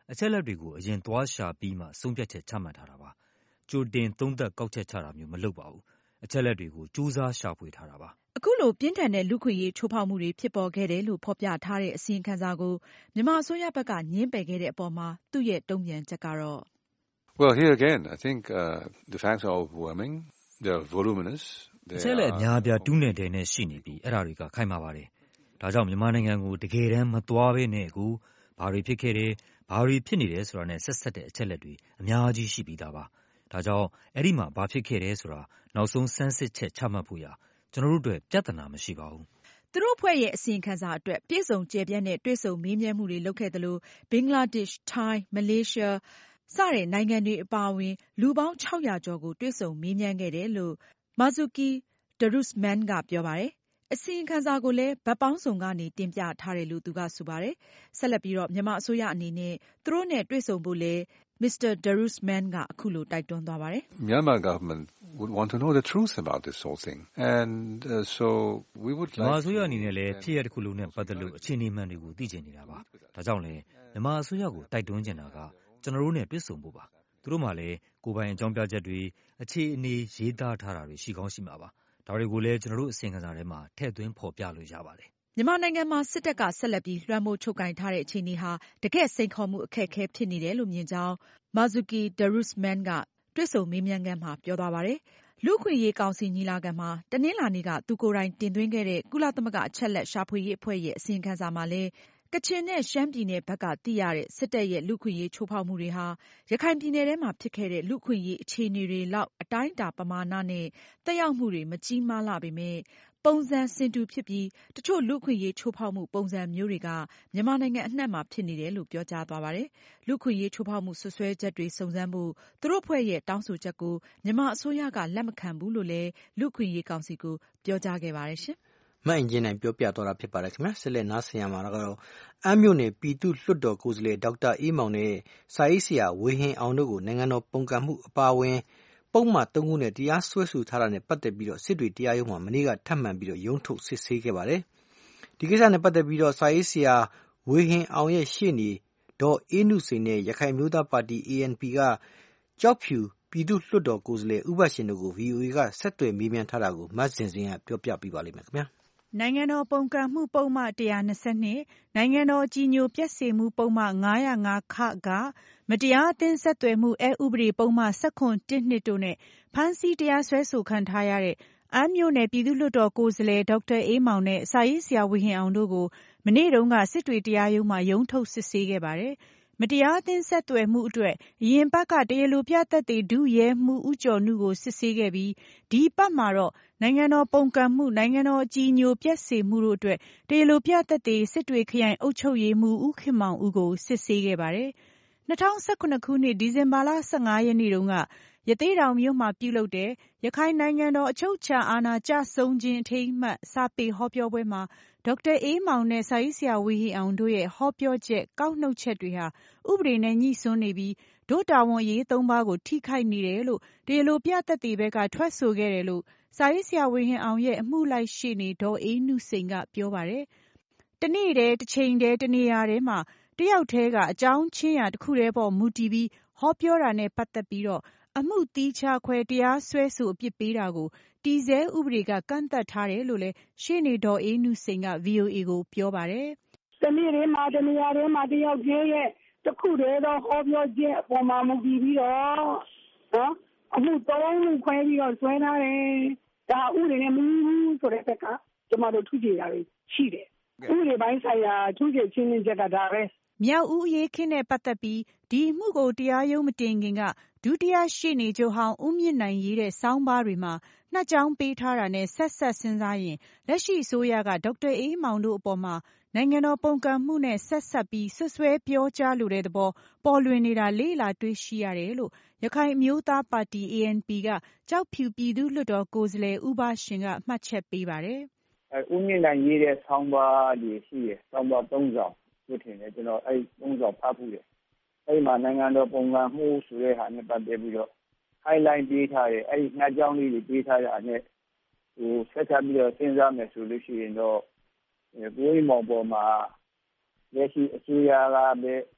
အချက်လက်တွေကိုအရင်သွားရှာပြီးမှဆုံးဖြတ်ချက်ချမှတ်ထားတာပါကြိုတင်သုံးသပ်ကောက်ချက်ချတာမျိုးမလုပ်ပါဘူးအချက်လက်တွေကိုစူးစမ်းရှာဖွေထားတာပါအခုလိုပြင်းထန်တဲ့လူခွင့်ရေးချိုးဖောက်မှုတွေဖြစ်ပေါ်ခဲ့တယ်လို့ဖော်ပြထားတဲ့အစီရင်ခံစာကိုမြန်မာအစိုးရဘက်ကညှင်းပယ်ခဲ့တဲ့အပေါ်မှာသူ့ရဲ့တုံ့ပြန်ချက်ကတော့ Well, here again, I think uh, the facts are overwhelming. They're voluminous. အချက်လက်အများအပြားတူးနယ်တယ်နဲ့ရှိနေပြီးအဲ့ဒါတွေကခိုင်မာပါတယ်ဒါကြောင့်မြန်မာနိုင်ငံကိုတကယ်တမ်းမသွားဘဲနဲ့ကိုဘာတွေဖြစ်ခဲ့တယ်ဘာတွေဖြစ်နေတယ်ဆိုတာနဲ့ဆက်ဆက်တဲ့အချက်လက်တွေအများကြီးရှိပြီးသားပါဒါကြောင့်အဲ့ဒီမှာဘာဖြစ်ခဲ့တယ်ဆိုတာနောက်ဆုံးစမ်းစစ်ချက်ချမှတ်ဖို့ရကျွန်တော်တို့အတွက်ပြဿနာမရှိပါဘူးသူတို့ဖွဲ့ရဲ့အစီရင်ခံစာအတွက်ပြည်စုံကျယ်ပြန့်တဲ့တွေ့ဆုံမေးမြန်းမှုတွေလုပ်ခဲ့သလိုဘင်္ဂလားဒေ့ရှ်၊ထိုင်း၊မလေးရှားစတဲ့နိုင်ငံတွေအပါအဝင်လူပေါင်းခြောက်ရာကျော်ကိုတွေ့ဆုံမေးမြန်းခဲ့တယ်လို့ Marzuki Darusman ကပြောပါတယ်။အစီရင်ခံစာကိုလည်းဘက်ပေါင်းစုံကနေတင်ပြထားတယ်လို့သူကဆိုပါတယ်။ဆက်လက်ပြီးတော့မြန်မာအစိုးရအနေနဲ့သူတို့နဲ့တွေ့ဆုံဖို့လည်း Mister Darusman ကအခုလိုတိုက်တွန်းသွားပါတယ်။ Myanmar government would want to know the truth about this whole thing and uh, so we would like မြန်မာအစိုးရအနေနဲ့လည်းဖြစ်ရတစ်ခုလုံးနဲ့ပတ်သက်လို့အခြေအနေမှန်တွေကိုသိချင်နေတာပါ။ဒါကြောင့်လည်းမြန်မာအစိုးရကိုတိုက်တွန်းချင်တာကကျွန်တော်တို့နဲ့တွေ့ဆုံဖို့ပါ။သူတို့မှလည်းကိုယ်ပိုင်အကြောင်းပြချက်တွေအခြေအနေရေးသားထားတာတွေရှိကောင်းရှိမှာပါ။ဒါတွေကိုလည်းကျွန်တော်တို့အစီရင်ခံစာထဲမှာထည့်သွင်းဖော်ပြလို့ရပါတယ်။မြန်မာနိုင်ငံမှာစစ်တပ်ကဆက်လက်ပြီးလွှမ်းမိုးချုပ်ကိုင်ထားတဲ့အခြေအနေဟာတကယ့်စိန်ခေါ်မှုအခက်အခဲဖြစ်နေတယ်လို့မြင်ကြောင်း Marzuki Darusman ကတွေ့ဆုံမေးမြန်းခန်းမှာပြောသွားပါတယ်။လူ့အခွင့်အရေးကောင်စီညီလာခံမှာတနင်္လာနေ့ကသူကိုယ်တိုင်တင်သွင်းခဲ့တဲ့ကုလသမဂ္ဂအချက်အလက်ရှာဖွေရေးအဖွဲ့ရဲ့အစီရင်ခံစာမှာလည်းကချင်နဲ့ရှမ်းပြည်နယ်ဘက်ကသိရတဲ့စစ်တပ်ရဲ့လူ့အခွင့်အရေးချိုးဖောက်မှုတွေဟာရခိုင်ပြည်နယ်ထဲမှာဖြစ်ခဲ့တဲ့လူ့အခွင့်အရေးအခြေအနေတွေလောက်အတိုင်းအတာပမာဏနဲ့သက်ရောက်မှုတွေမကြီးမားလှပေမဲ့ပုံစံဆင်တူဖြစ်ပြီးတချို့လူ့အခွင့်အရေးချိုးဖောက်မှုပုံစံမျိုးတွေကမြန်မာနိုင်ငံအနှံ့မှာဖြစ်နေတယ်လို့ပြောကြားသွားပါတယ်။လူ့အခွင့်အရေးချိုးဖောက်မှုဆွဆွဲချက်တွေစုံစမ်းဖို့သူတို့ဖွဲ့ရဲ့တောင်းဆိုချက်ကိုမြန်မာအစိုးရကလက်မခံဘူးလို့လည်းလူ့အခွင့်အရေးကောင်စီကိုပြောကြားခဲ့ပါတယ်ရှင်။မအင်ဂျင်နိုင်ပြောပြသွားတာဖြစ်ပါတယ်ခင်ဗျာဆက်လက်နားဆင်ရမှာကတော့အမ်းမြို့နယ်ပြည်သူ့လွှတ်တော်ကိုယ်စားလှယ်ဒေါက်တာအေးမောင်နဲ့စာရေးဆရာဝေဟင်အောင်တို့ကိုနိုင်ငံတော်ပုန်ကန်မှုအပါအဝင်ပုံမှန်သုံးခုနဲ့တရားစွဲဆိုထားတာနဲ့ပတ်သက်ပြီးတော့စစ်တွေတရားရုံးမှာမနေ့ကထပ်မံပြီးတော့ရုံးထုတ်စစ်ဆေးခဲ့ပါတယ်ဒီကိစ္စနဲ့ပတ်သက်ပြီးတော့စာရေးဆရာဝေဟင်အောင်ရဲ့ရှေ့နေဒေါ်အေးနုစိန်နဲ့ရခိုင်မျိုးသားပါတီ A N P ကကြောက်ဖြူပြည်သူ့လွှတ်တော်ကိုယ်စားလှယ်ဥပရှင်တို့ကို V O A ကဆက်သွယ်မေးမြန်းထားတာကိုမတ်ဇင်စင်ကပြောပြပေးပါလိမ့်မယ်ခင်ဗျာနိုင်ငံတော်ပုန်ကန်မှုပုံမှန်one twenty-twoနိုင်ငံတော်ကြီးညိုပျက်စေမှုပုံမှန်five oh fiveခကမတရားအသင်းဆက်သွယ်မှုအက်ဥပဒေပုံမှန်seven twelveတို့နဲ့ဖမ်းဆီးတရားစွဲဆိုခံထားရတဲ့အမ်းမြို့နယ်ပြည်သူ့လွှတ်တော်ကိုယ်စားလှယ်ဒေါက်တာအေးမောင်နဲ့စာရေးဆရာဝေဟင်အောင်တို့ကိုမနေ့တုန်းကစစ်တွေတရားရုံးမှာရုံးထုတ်စစ်ဆေးခဲ့ပါတယ်။မတရားအသင်းဆက်သွယ်မှုအတွက်အရင်ပတ်ကတရားလိုပြသက်သေဒုရဲမှူးဦးကျော်နုကိုစစ်ဆေးခဲ့ပြီးဒီပတ်မှာတော့နိုင်ငံတော်ပုန်ကန်မှုနိုင်ငံတော်အကြည်ညိုပျက်စေမှုတို့အတွက်တရားလိုပြသက်သေစစ်တွေခရိုင်အုပ်ချုပ်ရေးမှူးဦးခင်မောင်ဦးကိုစစ်ဆေးခဲ့ပါတယ်။two thousand seventeenခုနှစ်ဒီဇင်ဘာလfifteenရက်နေ့တုန်းကရသေ့တောင်မြို့မှာပြုလုပ်တဲ့ရခိုင်နိုင်ငံတော်အချုပ်အခြာအာဏာကျဆုံးခြင်းအထိမ်းအမှတ်စာပေဟောပြောပွဲမှာဒေါက်တာအေးမောင်နဲ့စာရေးဆရာဝေဟင်အောင်တို့ရဲ့ဟောပြောချက်ကောက်နှုတ်ချက်တွေဟာဥပဒေနဲ့ညှိစွန်းနေပြီးတို့တာဝန်အရေးသုံးပါးကိုထိခိုက်နေတယ်လို့တရားလိုပြသက်သေဘက်ကထွက်ဆိုခဲ့တယ်လို့စာရေးဆရာဝေဟင်အောင်ရဲ့အမှုလိုက်ရှေ့နေဒေါ်အေးနုစိန်ကပြောပါတယ်။တနေ့တည်းတစ်ချိန်တည်းတနေရာတည်းမှာတယောက်တည်းကအကြောင်းချင်းရာတစ်ခုတည်းပေါ်မူတည်ပြီးဟောပြောတာနဲ့ပတ်သက်ပြီးတော့အမှုသီးခြားခွဲတရားစွဲဆိုအပြစ်ပေးတာကိုတည်ဆဲဥပဒေကကန့်သတ်ထားတယ်လို့လည်းရှေ့နေဒေါ်အေးနုစိန်က V O A ကိုပြောပါတယ်။တနေ့တည်းမှာတနေရာတည်းမှာတယောက်တည်းရဲ့တစ်ခုတည်းသောဟောပြောခြင်းအပေါ်မှာမူတည်ပြီးတော့နော်အမှုသုံးခုခွဲပြီးတော့ဆွဲထားတယ်။ဒါဥပဒေနဲ့မညီဘူးဆိုတဲ့ဘက်ကကျမတို့ထုချေတာတွေရှိတယ်။ဥပဒေပိုင်းဆိုင်ရာထုချေချင်းချင်းချက်ကဒါပဲ။မြောက်ဦးအရေးခင်းနဲ့ပတ်သက်ပြီးဒီအမှုကိုတရားရုံးမတင်ခင်ကဒုတိယရှေ့နေချုပ်ဟောင်းဦးမြင့်နိုင်ရေးတဲ့ဆောင်းပါးတွေမှာနှစ်ကြောင်းပေးထားတာနဲ့ဆက်ဆက်စဉ်းစားရင်လက်ရှိအစိုးရကဒေါက်တာအေးမောင်တို့အပေါ်မှာနိုင်ငံတော်ပုန်ကန်မှုနဲ့ဆက်ဆက်ပြီးဆွဆွဲပြောကြားလိုတဲ့သဘောပေါ်လွင်နေတာလေ့လာတွေ့ရှိရတယ်လို့ရခိုင်အမျိုးသားပါတီ A N P ကကြောက်ဖြူပြည်သူ့လွှတ်တော်ကိုယ်စားလှယ်ဥပရှင်ကမှတ်ချက်ပေးပါတယ်။အဲဦးမြင့်နိုင်ရေးတဲ့ဆောင်းပါးတွေရှိတယ်။ဆောင်းပါးသုံးစောင်လို့ထင်တယ်ကျွန်တော်အဲသုံးစောင်ဖတ်ဖို့တယ်။အဲဒီမှာနိုင်ငံတော်ပုံစံမှုဆိုတဲ့ဟာနဲ့ပတ်သက်ပြီးတော့ highlight ပေးထားတယ်အဲဒီနှစ်ကြောင်းလေးတွေပေးထားတာနဲ့ဟိုဆက်ဆက်ပြီးတော့စဉ်းစားမယ်ဆိုလို့ရှိရင်တော့ကိုယ်မောင်ပေါ်မှာလက်ရှိအစိုးရကပဲ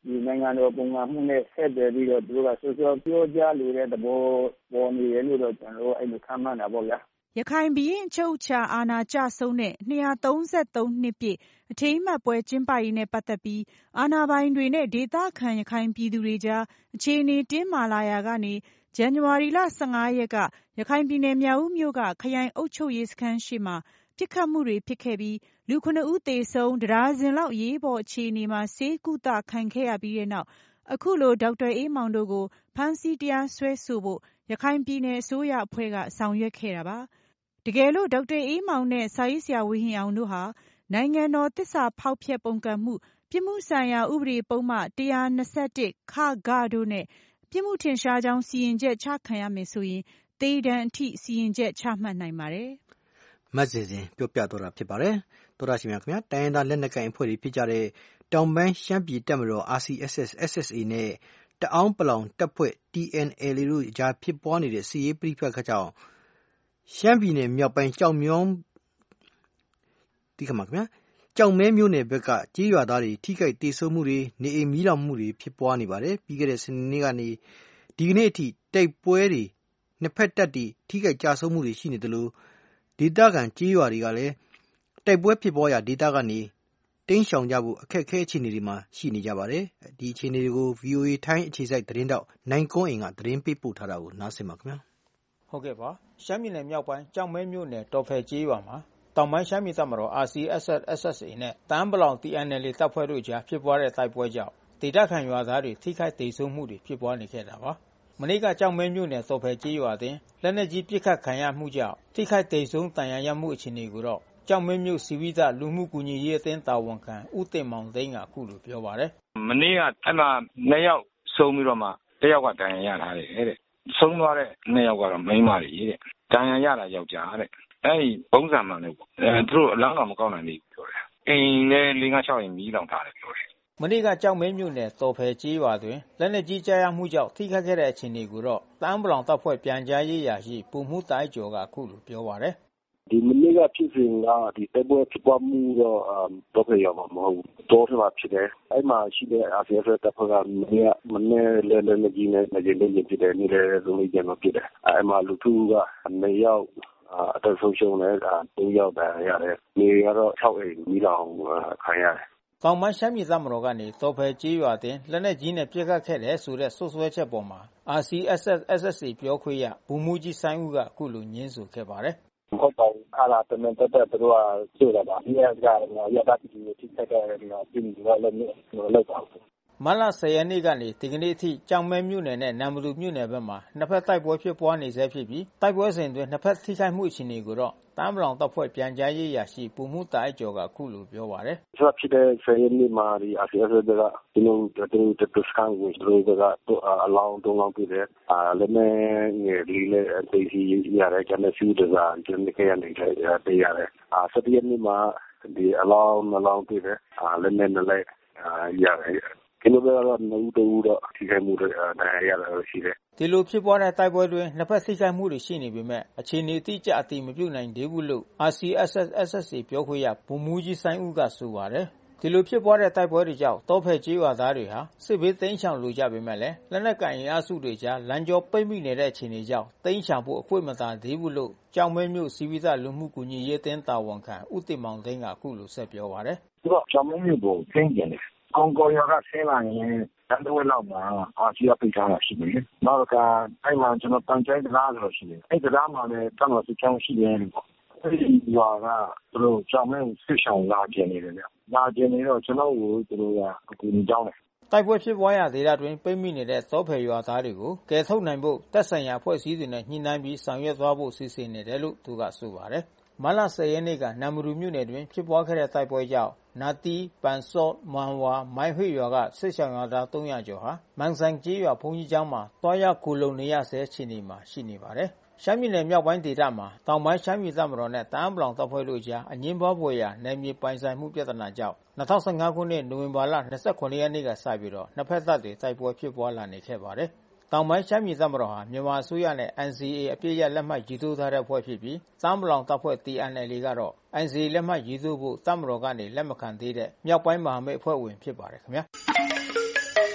ဒီနိုင်ငံတော်ပုံမှန်မှုနဲ့ဆက်သွယ်ပြီးတော့သူတို့ကဆိုဆိုပြောကြလိုတဲ့သဘောပေါ်နေတယ်လို့တော့ကျွန်တော်တို့အဲ့လိုခန့်မှန်းတာပေါ့ဗျာရခိုင်ဘုရင်အချုပ်အခြာအာဏာကျဆုံးတဲ့နှစ်ရာသုံးဆယ့်သုံးနှစ်ပြည့်အထိမ်းအမှတ်ပွဲကျင်းပရေးနဲ့ပတ်သက်ပြီးအာဏာပိုင်တွေနဲ့ဒေသခံရခိုင်ပြည်သူတွေကြားအခြေအနေတင်းမာလာရာကနေဇန်နဝါရီလ၁၅ရက်ကရခိုင်ပြည်နယ်မြောက်ဦးမြို့ကခရိုင်အုပ်ချုပ်ရေးစခန်းရှိမှာပစ်ခတ်မှုတွေဖြစ်ခဲ့ပြီးလူခုနှစ်ဦးသေဆုံးတဒါဇင်လောက်အရေးပေါ်အခြေအနေမှာဆေးကုသခံခဲ့ရပြီးတဲ့နောက်အခုလိုဒေါက်တာအေးမောင်တို့ကိုဖမ်းဆီးတရားစွဲဆိုဖို့ရခိုင်ပြည်နယ်အစိုးရအဖွဲ့ကဆောင်ရွက်ခဲ့တာပါတကယ်လို့ဒေါက်တာအေးမောင်နဲ့စာရေးဆရာဝေဟင်အောင်တို့ဟာနိုင်ငံတော်သစ္စာဖောက်ဖျက်ပုန်ကန်မှုပြစ်မှုဆိုင်ရာဥပဒေပုံမှန်၁၂၁ခဂတို့နဲ့ပြစ်မှုထင်ရှားကြောင်းစီရင်ချက်ချခံရမယ်ဆိုရင်သေဒဏ်အထိစီရင်ချက်ချမှတ်နိုင်ပါတယ်မတ်စင်စင်ပြောပြတော့တာဖြစ်ပါတယ်တော်ရရှိမြခင်ဗျာတိုင်းရင်းသားလက်နက်ကိုင်အဖွဲ့တွေဖြစ်ကြတဲ့တောင်ပိုင်းရှမ်းပြည်တပ်မတော် အာရ်စီအက်စ်အက် S အက်စ် အေ နဲ့တအောင်းပလောင်တပ်ဖွဲ့ တီ အန် အယ် အေ တို့ကြားဖြစ်ပွားနေတဲ့စစ်ရေးပဋိပက္ခကြောင့်ရှမ်းပြည်နယ်မြောက်ပိုင်းကြောင်မြောင်းဒီကမှာခင်ဗျာကြောင်မဲမျိုးနယ်ဘက်ကကြေးရွာသားတွေထိခိုက်ဒေဆုံးမှုတွေနေအိမ်မီးလောင်မှုတွေဖြစ်ပွားနေပါတယ်ပြီးခဲ့တဲ့စနေနေ့ကနေဒီကနေ့အထိတိုက်ပွဲတွေနှစ်ဖက်တပ်တွေထိခိုက်ကြဆုံးမှုတွေရှိနေတယ်လို့ဒေသခံကြေးရွာတွေကလည်းတိုက်ပွဲဖြစ်ပွားရာဒေသကနေတိမ်းရှောင်ကြဖို့အခက်အခဲအခြေအနေတွေမှာရှိနေကြပါတယ်ဒီအခြေအနေတွေကို ဗီအိုအေ ထိုင်းအခြေစိုက်သတင်းတောက်နိုင်ကွန်းအိမ်ကသတင်းပေးပို့ထားတာကိုနားဆင်ပါခင်ဗျာဟုတ်ကဲ့ပါရှမ်းပြည်နယ်မြောက်ပိုင်းကြောင်မဲမြို့နယ်တော်ဖယ်ကျေးရွာမှာတောင်ပိုင်းရှမ်းပြည်တပ်မတော် အာရ်စီအက်စ်အက်စ် အေ နဲ့တန်းပလောင် တီ အန် အယ် အေ တပ်ဖွဲ့တို့ကြားဖြစ်ပွားတဲ့တိုက်ပွဲကြောင့်ဒေသခံရွာသားတွေထိခိုက်ဒေဆုံးမှုတွေဖြစ်ပွားနေခဲ့တာပါမနေ့ကကြောင်မဲမြို့နယ်တော်ဖယ်ကျေးရွာတွင်လက်နက်ကြီးပစ်ခတ်ခံရမှုကြောင့်ထိခိုက်ဒေဆုံးတန်ရာရမှုအခြေအနေကိုတော့ကြောင်မဲမြို့စီဝိဒလူမှုကူညီရေးအသင်းတာဝန်ခံဦးတင်မောင်သိန်းကအခုလိုပြောပါတယ်မနေ့ကအဲ့မှာနှစ်ယောက်ဆုံးပြီးတော့မှတစ်ယောက်ကတန်ရာရထားတယ်တဲ့ဆုံးသွားတဲ့နှစ်ယောက်ကတော့မိန်းမတွေတဲ့တန်ရာရတာယောက်ျားတဲ့အဲ့ဒီပုံစံမှန်လို့ပေါ့အဲသူတို့အလောင်းတော်မကောက်နိုင်ဘူးပြောတယ်အိမ်လည်း၄၅၆အိမ်မီးလောင်ထားတယ်ပြောတယ်မနေ့ကကြောင်မဲမြို့နယ်တော်ဖယ်ကျေးရွာတွင်လက်နက်ကြီးကြားရမှုကြောင့်ထိခိုက်ခဲ့တဲ့အခြေအနေကိုတော့တန်းပလောင်တပ်ဖွဲ့ပြန်ကြားရေးရာရှိပုံမှုတိုက်ကျော်ကအခုလိုပြောပါတယ်ဒီမနေ့ကဖြစ်စဉ်ကဒီတိုက်ပွဲဖြစ်ပွားမှုတော့တော့ပြောမှာမဟုတ်ဘူးတော့ဆိုတာဖြစ်တယ်အဲ့မှာရှိတဲ့ အာရ်စီ အက်စ် တပ်ဖွဲ့ကမနေ့မနေ့လည်းလည်းကြီးနဲ့မကြီးလည်းဖြစ်တယ်နေ့လည်းလုံးလေးကျန်တော့ဖြစ်တယ်အဲ့မှာလူထုကနှစ်ယောက်အသက်ဆုံးရှုံးတယ်သုံးယောက်တန်ရတယ်နေကတော့၆အိမ်မီးလောင်ခံရတယ်တောင်ပိုင်းရှမ်းပြည်တပ်မတော်ကနေတော်ဖယ်ကျေးရွာတွင်လက်နက်ကြီးနဲ့ပစ်ခတ်ခဲ့တယ်ဆိုတဲ့ဆွဆွဲချက်ပေါ်မှာ အာရ်စီ အက်စ် အက်စ် အေ ပြောခွင့်ရဗိုလ်မှူးကြီးစိုင်းဦးကအခုလိုညင်းဆိုခဲ့ပါတယ်ဟုတ်ပါဘူးအားလာတမန်တက်တက်တို့ကပြောတာပါဒီကကရတာဒီထိခိုက်တဲ့နေရာပြင်လို့လည်းလောက်ပါဘူးမတ်လ၁၀ရက်နေ့ကနေဒီကနေ့အထိကြောင်မဲမြို့နယ်နဲ့နမ်မတူမြို့နယ်ဘက်မှာနှစ်ဖက်တိုက်ပွဲဖြစ်ပွားနေဆဲဖြစ်ပြီးတိုက်ပွဲစဉ်တွင်နှစ်ဖက်ထိခိုက်မှုအခြေအနေကိုတော့တန်းပလောင်တပ်ဖွဲ့ပြန်ကြားရေးရာရှိပုံမှုတိုက်ကျော်ကအခုလိုပြောပါတယ်။ဆိုဖြစ်တဲ့ဆယ်ရက်နေ့မှာဒီ အာရ်စီ အက်စ် ကဒီလိုတူတူစကန်ကိုတို့ကအလောင်းတုံးလောင်းပြတယ်။အာလည်းမဲငယ်လေးလေးသိစီရတဲ့ကျန်တဲ့စုတစားကျန်တဲ့ခရနေတဲ့ပေးရတယ်။အာ၁၁ရက်နေ့မှာဒီအလောင်းအလောင်းပြတယ်။အာလည်းမဲနဲ့လည်းရတယ်ဒီလိုကတော့နှုတ်တူတော့ထိခိုက်မှုတွေနိုင်ရတာရှိတယ်ဒီလိုဖြစ်ပွားတဲ့တိုက်ပွဲတွင်နှစ်ဖက်ထိခိုက်မှုတွေရှိနေပေမဲ့အခြေအနေတိကျအတိမပြုနိုင်သေးဘူးလို့ အာရ်စီ အက်စ် အက်စ် အေ ပြောခွင့်ရဗိုလ်မှူးကြီးစိုင်းဦးကဆိုပါတယ်ဒီလိုဖြစ်ပွားတဲ့တိုက်ပွဲတွေကြောင့်တောဖယ်ကျေးရွာသားတွေဟာစစ်ဘေးတိမ်းရှောင်လိုကြပေမဲ့လည်းလက်နက်ကိုင်အင်အားစုတွေကြားလမ်းကြောပိတ်မိနေတဲ့အခြေအနေကြောင့်တိမ်းရှောင်ဖို့အခွင့်မသာသေးဘူးလို့ကြောင်မဲမြို့စီဝိဒလူမှုကူညီရေးအသင်းတာဝန်ခံဦးတင်မောင်သိန်းကအခုလိုဆက်ပြောပါတယ်သူကကြောင်မဲမြို့ကိုသိမ်းကျင်တယ်ကောင်ကော်ရွာကဆင်းလာရင်တန်တဝဲလောက်မှာအာစီယာပိတ်ထားတာရှိတယ်။နောက်ကအဲ့မှာကျွန်တော်တန်ကျိုင်းတရားဆိုလို့ရှိတယ်။အဲ့တရားမှာလည်းတန်တော်စချောင်းရှိတယ်ပေါ့။အဲ့ဒီရွာကသူတို့ကြောင်မဲဆွရှောင်းလာကျင်နေတယ်ဗျ။လာကျင်နေတော့ကျွန်တော်ကိုသူတို့ကအကူအညီတောင်းတယ်။တိုက်ပွဲဖြစ်ပွားရာဒေသတွင်ပိတ်မိနေတဲ့သောဖယ်ရွာသားတွေကိုကယ်ထုတ်နိုင်ဖို့တပ်ဆိုင်ရာအဖွဲ့အစည်းတွေနဲ့ညှိနှိုင်းပြီးဆောင်ရွက်သွားဖို့စီစဉ်နေတယ်လို့သူကဆိုပါတယ်။မတ်လ၁၀ရက်နေ့ကနမ်မတူမြို့နယ်တွင်ဖြစ်ပွားခဲ့တဲ့တိုက်ပွဲကြောင့်နာတီပန်စော့မန်ဝါမိုင်းဟွေရွာကစစ်ဆောင်ရွာသား၃ရာကျော်ဟာမန်ဆိုင်ကျေးရွာဘုန်းကြီးကျောင်းမှာတွားရောက်ကိုလုံနေရဆဲအခြေအနေမှာရှိနေပါတယ်။ရှမ်းပြည်နယ်မြောက်ပိုင်းဒေသမှာတောင်ပိုင်းရှမ်းပြည်တပ်မတော်နဲ့တန်းပလောင်တပ်ဖွဲ့တို့ကြားအငင်းပွားဖွယ်ရာနယ်မြေပိုင်ဆိုင်မှုပြဿနာကြောင့်၂၀၁၅ခုနှစ်နိုဝင်ဘာလ၂၇ရက်နေ့ကစပြီးတော့နှစ်ဖက်တပ်တွေတိုက်ပွဲဖြစ်ပွားလာနေခဲ့ပါတယ်။တောင်ပိုင်းရှမ်းပြည်တပ်မတော်ဟာမြန်မာအစိုးရနဲ့ အန် စီ အေ အပြည့်ရလက်မှတ်ရေးထိုးထားတဲ့အဖွဲ့ဖြစ်ပြီးတန်းပလောင်တပ်ဖွဲ့ တီ အန် အယ် အေ ကတော့ အန် စီ အေ လက်မှတ်ရေးထိုးဖို့တပ်မတော်ကနေလက်မခံသေးတဲ့မြောက်ပိုင်းမဟာမိတ်အဖွဲ့ဝင်ဖြစ်ပါတယ်ခင်ဗျာ။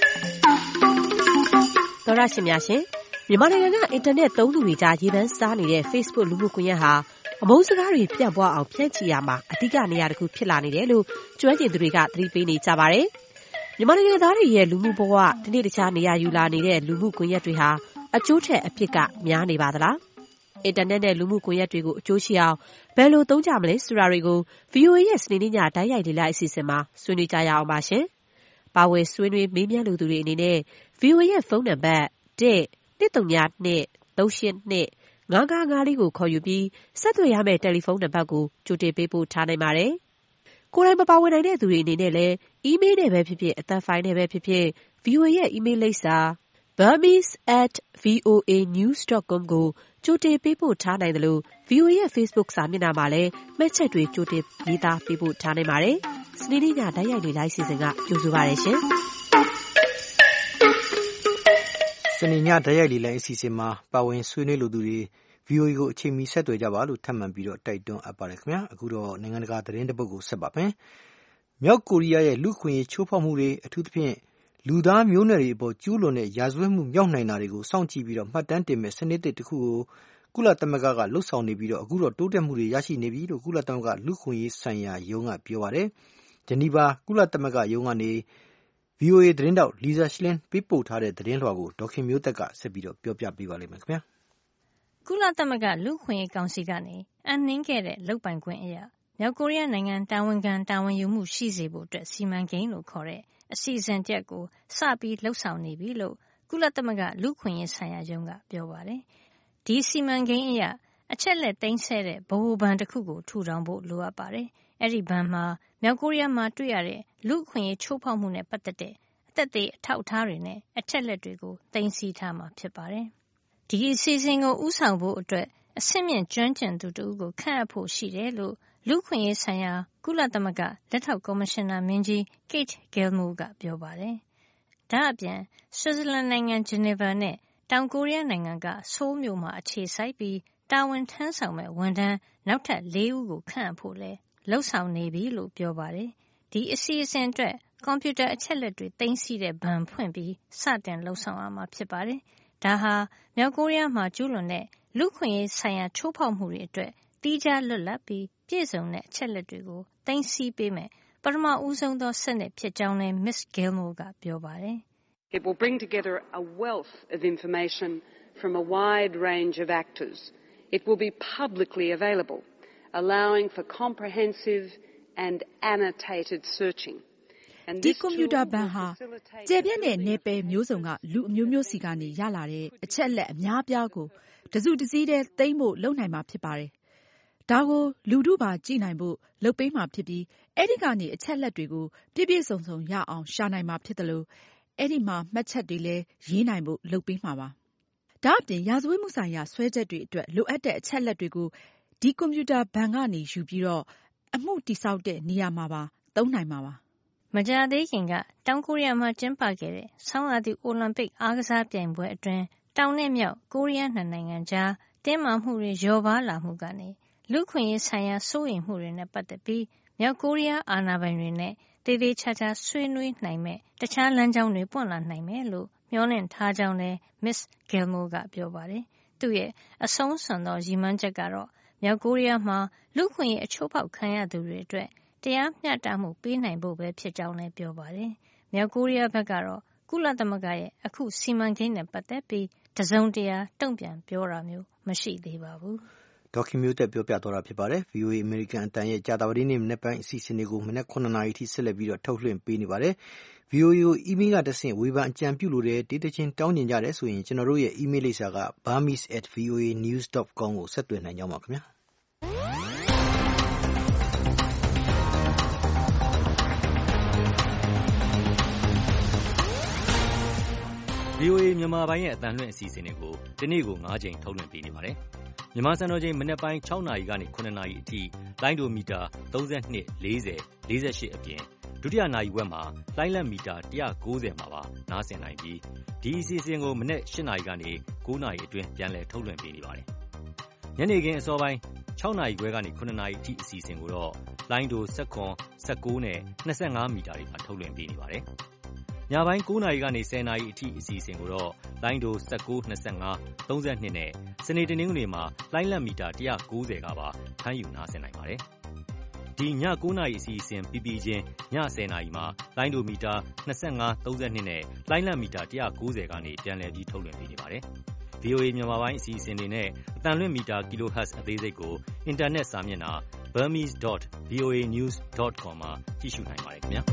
သောရရှင်များရှင်မြန်မာနိုင်ငံကအင်တာနက်သုံးသူတွေကြားရေပန်းစားနေတဲ့ Facebook လူမှုကွန်ရက်ဟာအမုန်းစကားတွေပြန့်ပွားအောင်ဖြန့်ချီရမှာအဓိကနေရာတစ်ခုဖြစ်လာနေတယ်လို့ကျွမ်းကျင်သူတွေကသတိပေးနေကြပါတယ်။မြန်မာနိုင်ငံသားတွေရဲ့လူမှုဘဝဒီနေ့တခြားနေရာယူလာနေတဲ့လူမှုကွန်ရက်တွေဟာအကျိုးထက်အပြစ်ကများနေပါသလား။အင်တာနက်နဲ့လူမှုကွန်ရက်တွေကိုအကျိုးရှိအောင်ဘယ်လိုသုံးကြမလဲဆိုတာတွေကို ဗွီအိုအေ ရဲ့စနေနေ့ညတိုက်ရိုက်လေ့လာအစီအစဉ်မှာဆွေးနွေးကြရအောင်ပါရှင်။ပါဝင်ဆွေးနွေးမေးမြန်းလူသူတွေအနေနဲ့ ဗွီအိုအေ ရဲ့ဖုန်းနံပါတ် တစ်နှစ်သုံးညာနှစ်သုံးရှစ်နှစ်ငါးငါးငါးလေးကိုခေါ်ယူပြီးဆက်သွယ်ရမယ့်တယ်လီဖုန်းနံပါတ်ကိုကြိုတင်ပေးပို့ထားနိုင်ပါတယ်။ကိုယ်တိုင်မပါဝင်နိုင်တဲ့သူတွေအနေနဲ့လည်းအီးမေးလ်နဲ့ပဲဖြစ်ဖြစ်အသံဖိုင်နဲ့ပဲဖြစ်ဖြစ် ဗွီအိုအေ ရဲ့အီးမေးလ်လိပ်စာ burmese at voa news dot com ကိုကြိုတင်ပေးပို့ထားနိုင်တယ်လို့ ဗွီအိုအေ ရဲ့ Facebook စာမျက်နှာမှာလည်းမှတ်ချက်တွေကြိုတင်ရေးသားပေးပို့ထားနိုင်ပါတယ်။စနေနေ့ညတိုက်ရိုက်လေ့လာအစီအစဉ်ကကြိုဆိုပါရရှင်။စနေညတိုက်ရိုက်လေ့လာအစီအစဉ်မှာပါဝင်ဆွေးနွေးလူသူတွေ ဗွီအိုအေ ကိုအချိန်မီဆက်သွယ်ကြပါလို့ထပ်မံပြီးတော့တိုက်တွန်းအပ်ပါတယ်ခင်ဗျာအခုတော့နိုင်ငံတကာသတင်းတစ်ပုဒ်ကိုဆက်ပါမယ်မြောက်ကိုရီးယားရဲ့လူခွင့်ရေးချိုးဖောက်မှုတွေအထူးသဖြင့်လူသားမျိုးနွယ်တွေအပေါ်ကျူးလွန်တဲ့ရာဇဝတ်မှုမြောက်နိုင်တာတွေကိုစောင့်ကြည့်ပြီးတော့မှတ်တမ်းတင်မဲ့စနစ်တစ်ခုကိုကုလသမဂ္ဂကလှုပ်ဆောင်နေပြီးတော့အခုတော့တိုးတက်မှုတွေရရှိနေပြီလို့ကုလသမဂ္ဂလူခွင့်ရေးဆိုင်ရာယုံကပြောပါတယ်ဂျနီဗာကုလသမဂ္ဂယုံကနေ ဗွီအိုအေ သတင်းတောက်လီဇာရှလင်းပေးပို့ထားတဲ့သတင်းလွှာကိုဒေါခင်မျိုးသက်ကဆက်ပြီးတော့ပြောပြပေးပါလိမ့်မယ်ခင်ဗျာကုလသမဂ္ဂလူ့အခွင့်အရေးကောင်စီကနေအနှင်းခဲ့တဲ့လုပ်ပိုင်ခွင့်အရမြောက်ကိုရီးယားနိုင်ငံတာဝန်ခံတာဝန်ယူမှုရှိစေဖို့အတွက်စီမံကိန်းလို့ခေါ်တဲ့အစီအစဉ်ချက်ကိုစပြီးလှုပ်ဆောင်နေပြီလို့ကုလသမဂ္ဂလူ့အခွင့်အရေးဆိုင်ရာယုံကပြောပါတယ်။ဒီစီမံကိန်းအရအချက်လက်သိမ်းဆည်းတဲ့ဗဟိုဘဏ်တစ်ခုကိုထူထောင်ဖို့လိုအပ်ပါတယ်။အဲ့ဒီဘဏ်မှာမြောက်ကိုရီးယားမှာတွေ့ရတဲ့လူ့အခွင့်အရေးချိုးဖောက်မှုနဲ့ပတ်သက်တဲ့အသက်သေအထောက်အထားတွေနဲ့အချက်လက်တွေကိုသိမ်းဆည်းထားမှာဖြစ်ပါတယ်။ဒီအစီအစဉ်ကိုဦးဆောင်ဖို့အတွက်အဆင့်မြင့်ကျွမ်းကျင်သူတဦးကိုခန့်အပ်ဖို့ရှိတယ်လို့လူ့ခွင့်ရေးဆိုင်ရာကုလသမဂ္ဂလက်ထောက်ကော်မရှင်နာမင်းကြီး Kate Gilmore ကပြောပါတယ်။ဒါ့အပြင်ဆွစ်ဇာလန်နိုင်ငံဂျနီဗာနဲ့တောင်ကိုရီးယားနိုင်ငံကဆိုးလ်မြို့မှာအခြေစိုက်ပြီးတာဝန်ထမ်းဆောင်မဲ့ဝန်ထမ်းနောက်ထပ်လေးဦးကိုခန့်အပ်ဖို့လဲလှုပ်ဆောင်နေပြီလို့ပြောပါတယ်။ဒီအစီအစဉ်အတွက်ကွန်ပျူတာအချက်လက်တွေသိမ်းဆည်းတဲ့ဘဏ်ဖွင့်ပြီးစတင်လှုပ်ဆောင်ရမှာဖြစ်ပါတယ်။ဒါဟာမြောက်ကိုရီးယားမှာကျူးလွန်တဲ့လူ့ခွင့်ရေးဆိုင်ရာချိုးဖောက်မှုတွေအတွက်တီးခြားလွတ်လပ်ပြီးပြည့်စုံတဲ့အချက်လက်တွေကိုသိမ်းဆည်းပေးမယ်ပထမဦးဆုံးသောစနစ်ဖြစ်ကြောင်းလည်း Miss Gilmore ကပြောပါတယ်။ It will bring together a wealth of information from a wide range of actors. It will be publicly available, allowing for comprehensive and annotated searching. ဒီကွန်ပျူတာဘဏ်ဟာကျေပြည့်တဲ့နယ်ပယ်မျိုးစုံကလူအမျိုးမျိုးစီကနေရလာတဲ့အချက်အလက်အများပြားကိုတစုတစည်းတည်းသိမ်းဖို့လုပ်နိုင်မှာဖြစ်ပါတယ်။ဒါကိုလူထုပါကြည့်နိုင်ဖို့လုပ်ပေးမှာဖြစ်ပြီးအဲ့ဒီကနေအချက်လက်တွေကိုပြည့်ပြည့်စုံစုံရအောင်ရှာနိုင်မှာဖြစ်တယ်လို့အဲ့ဒီမှာမှတ်ချက်တွေလည်းရေးနိုင်ဖို့လုပ်ပေးမှာပါ။ဒါ့အပြင်ရာဇဝတ်မှုဆိုင်ရာဆွဲချက်တွေအတွက်လိုအပ်တဲ့အချက်လက်တွေကိုဒီကွန်ပျူတာဘဏ်ကနေယူပြီးတော့အမှုတိစောက်တဲ့နေရာမှာပါသုံးနိုင်မှာပါမကြာသေးခင်ကတောင်ကိုရီးယားမှာကျင်းပခဲ့တဲ့ဆောင်းရာသီအိုလံပစ်အားကစားပြိုင်ပွဲအတွင်းတောင်နဲ့မြောက်ကိုရီးယားနှစ်နိုင်ငံကြားတင်းမာမှုတွေလျော့ပါလာမှုကနေလူ့ခွင့်ရေးဆိုင်ရာစိုးရိမ်မှုတွေနဲ့ပတ်သက်ပြီးမြောက်ကိုရီးယားအာဏာပိုင်တွေနဲ့တေးသေးချာချာဆွေးနွေးနိုင်မဲ့တခြားလမ်းကြောင်းတွေပွင့်လာနိုင်မယ်လို့မျှော်လင့်ထားကြောင်းလည်း Miss Gilmore ကပြောပါတယ်။သူ့ရဲ့အဆုံးစွန်သောရည်မှန်းချက်ကတော့မြောက်ကိုရီးယားမှာလူ့ခွင့်ရေးအချိုးဖောက်ခံရသူတွေအတွက်တရားမျှတမှုပေးနိုင်ဖို့ပဲဖြစ်ကြောင်းလည်းပြောပါတယ်။မြောက်ကိုရီးယားဘက်ကတော့ကုလသမဂ္ဂရဲ့အခုစီမံကိန်းနဲ့ပတ်သက်ပြီးတစုံတရာတုံ့ပြန်ပြောတာမျိုးမရှိသေးပါဘူး။ဒေါခင်မျိုးသက်ပြောပြသွားတာဖြစ်ပါတယ်။ ဗွီအိုအေ American အတန်ရဲ့ကြာသပတေးနေ့မနက်ပိုင်းအစီအစဉ်တွေကိုမနက်ခုနှစ်နာရီထိဆက်လက်ပြီးတော့ထုတ်လွှင့်ပေးနေပါတယ်။ ဗွီအိုအေကိုအီးမေးလ်ကတဆင့်ဝေဖန်အကြံပြုလိုတဲ့ဒေသချင်းတောင်းကျင်ကြတယ်ဆိုရင်ကျွန်တော်တို့ရဲ့အီးမေးလ်လိပ်စာက burmese at voa news dot com ကိုဆက်သွယ်နိုင်ကြပါခင်ဗျာ။ဗွီအိုအေမြန်မာပိုင်းရဲ့အသံလွှင့်အစီအစဉ်တွေကိုဒီနေ့ကို၅ချိန်ထုတ်လွှင့်ပေးနေပါတယ်။မြန်မာစံတော်ချိန်မနက်ပိုင်း၆နာရီကနေ၇နာရီအထိလိုင်းဒိုမီတာသုံး၂၄၀ ၄၈အပြင်ဒုတိယနာရီဝက်မှာလိုင်းလက်မီတာ၁၉၀မှာပါနားဆင်နိုင်ပြီးဒီအစီအစဉ်ကိုမနက်၈နာရီကနေ၉နာရီအတွင်းပြန်လည်ထုတ်လွှင့်ပေးနေပါတယ်။ညနေခင်းအစောပိုင်း၆နာရီခွဲကနေ၇နာရီအထိအစီအစဉ်ကိုတော့လိုင်းဒို၁၇ ၁၉နဲ့၂၅မီတာတွေမှာထုတ်လွှင့်ပေးနေပါတယ်။ညပိုင်းကိုးနာရီကနေဆယ်နာရီအထိအစီအစဉ်ကိုတော့လိုင်းဒို၁၉ ၂၅ ၃၂နဲ့စနေတနင်္ဂနွေမှာလိုင်းလတ်မီတာ၁၉၀ကပါဖမ်းယူနားဆင်နိုင်ပါတယ်။ဒီညကိုးနာရီအစီအစဉ်ပြီးပြီးချင်းညဆယ်နာရီမှာလိုင်းဒိုမီတာ၂၅ ၃၂နဲ့လိုင်းလတ်မီတာ၁၉၀ကနေပြန်လည်ပြီးထုတ်လွှင့်ပေးနေပါတယ်။ ဗွီအိုအေ မြန်မာပိုင်းအစီအစဉ်တွေနဲ့အသံလွှင့်မီတာ kilohertz အသေးစိတ်ကိုအင်တာနက်စာမျက်နှာ burmese dot voa news dot com မှာကြည့်ရှုနိုင်ပါတယ်ခင်ဗျာ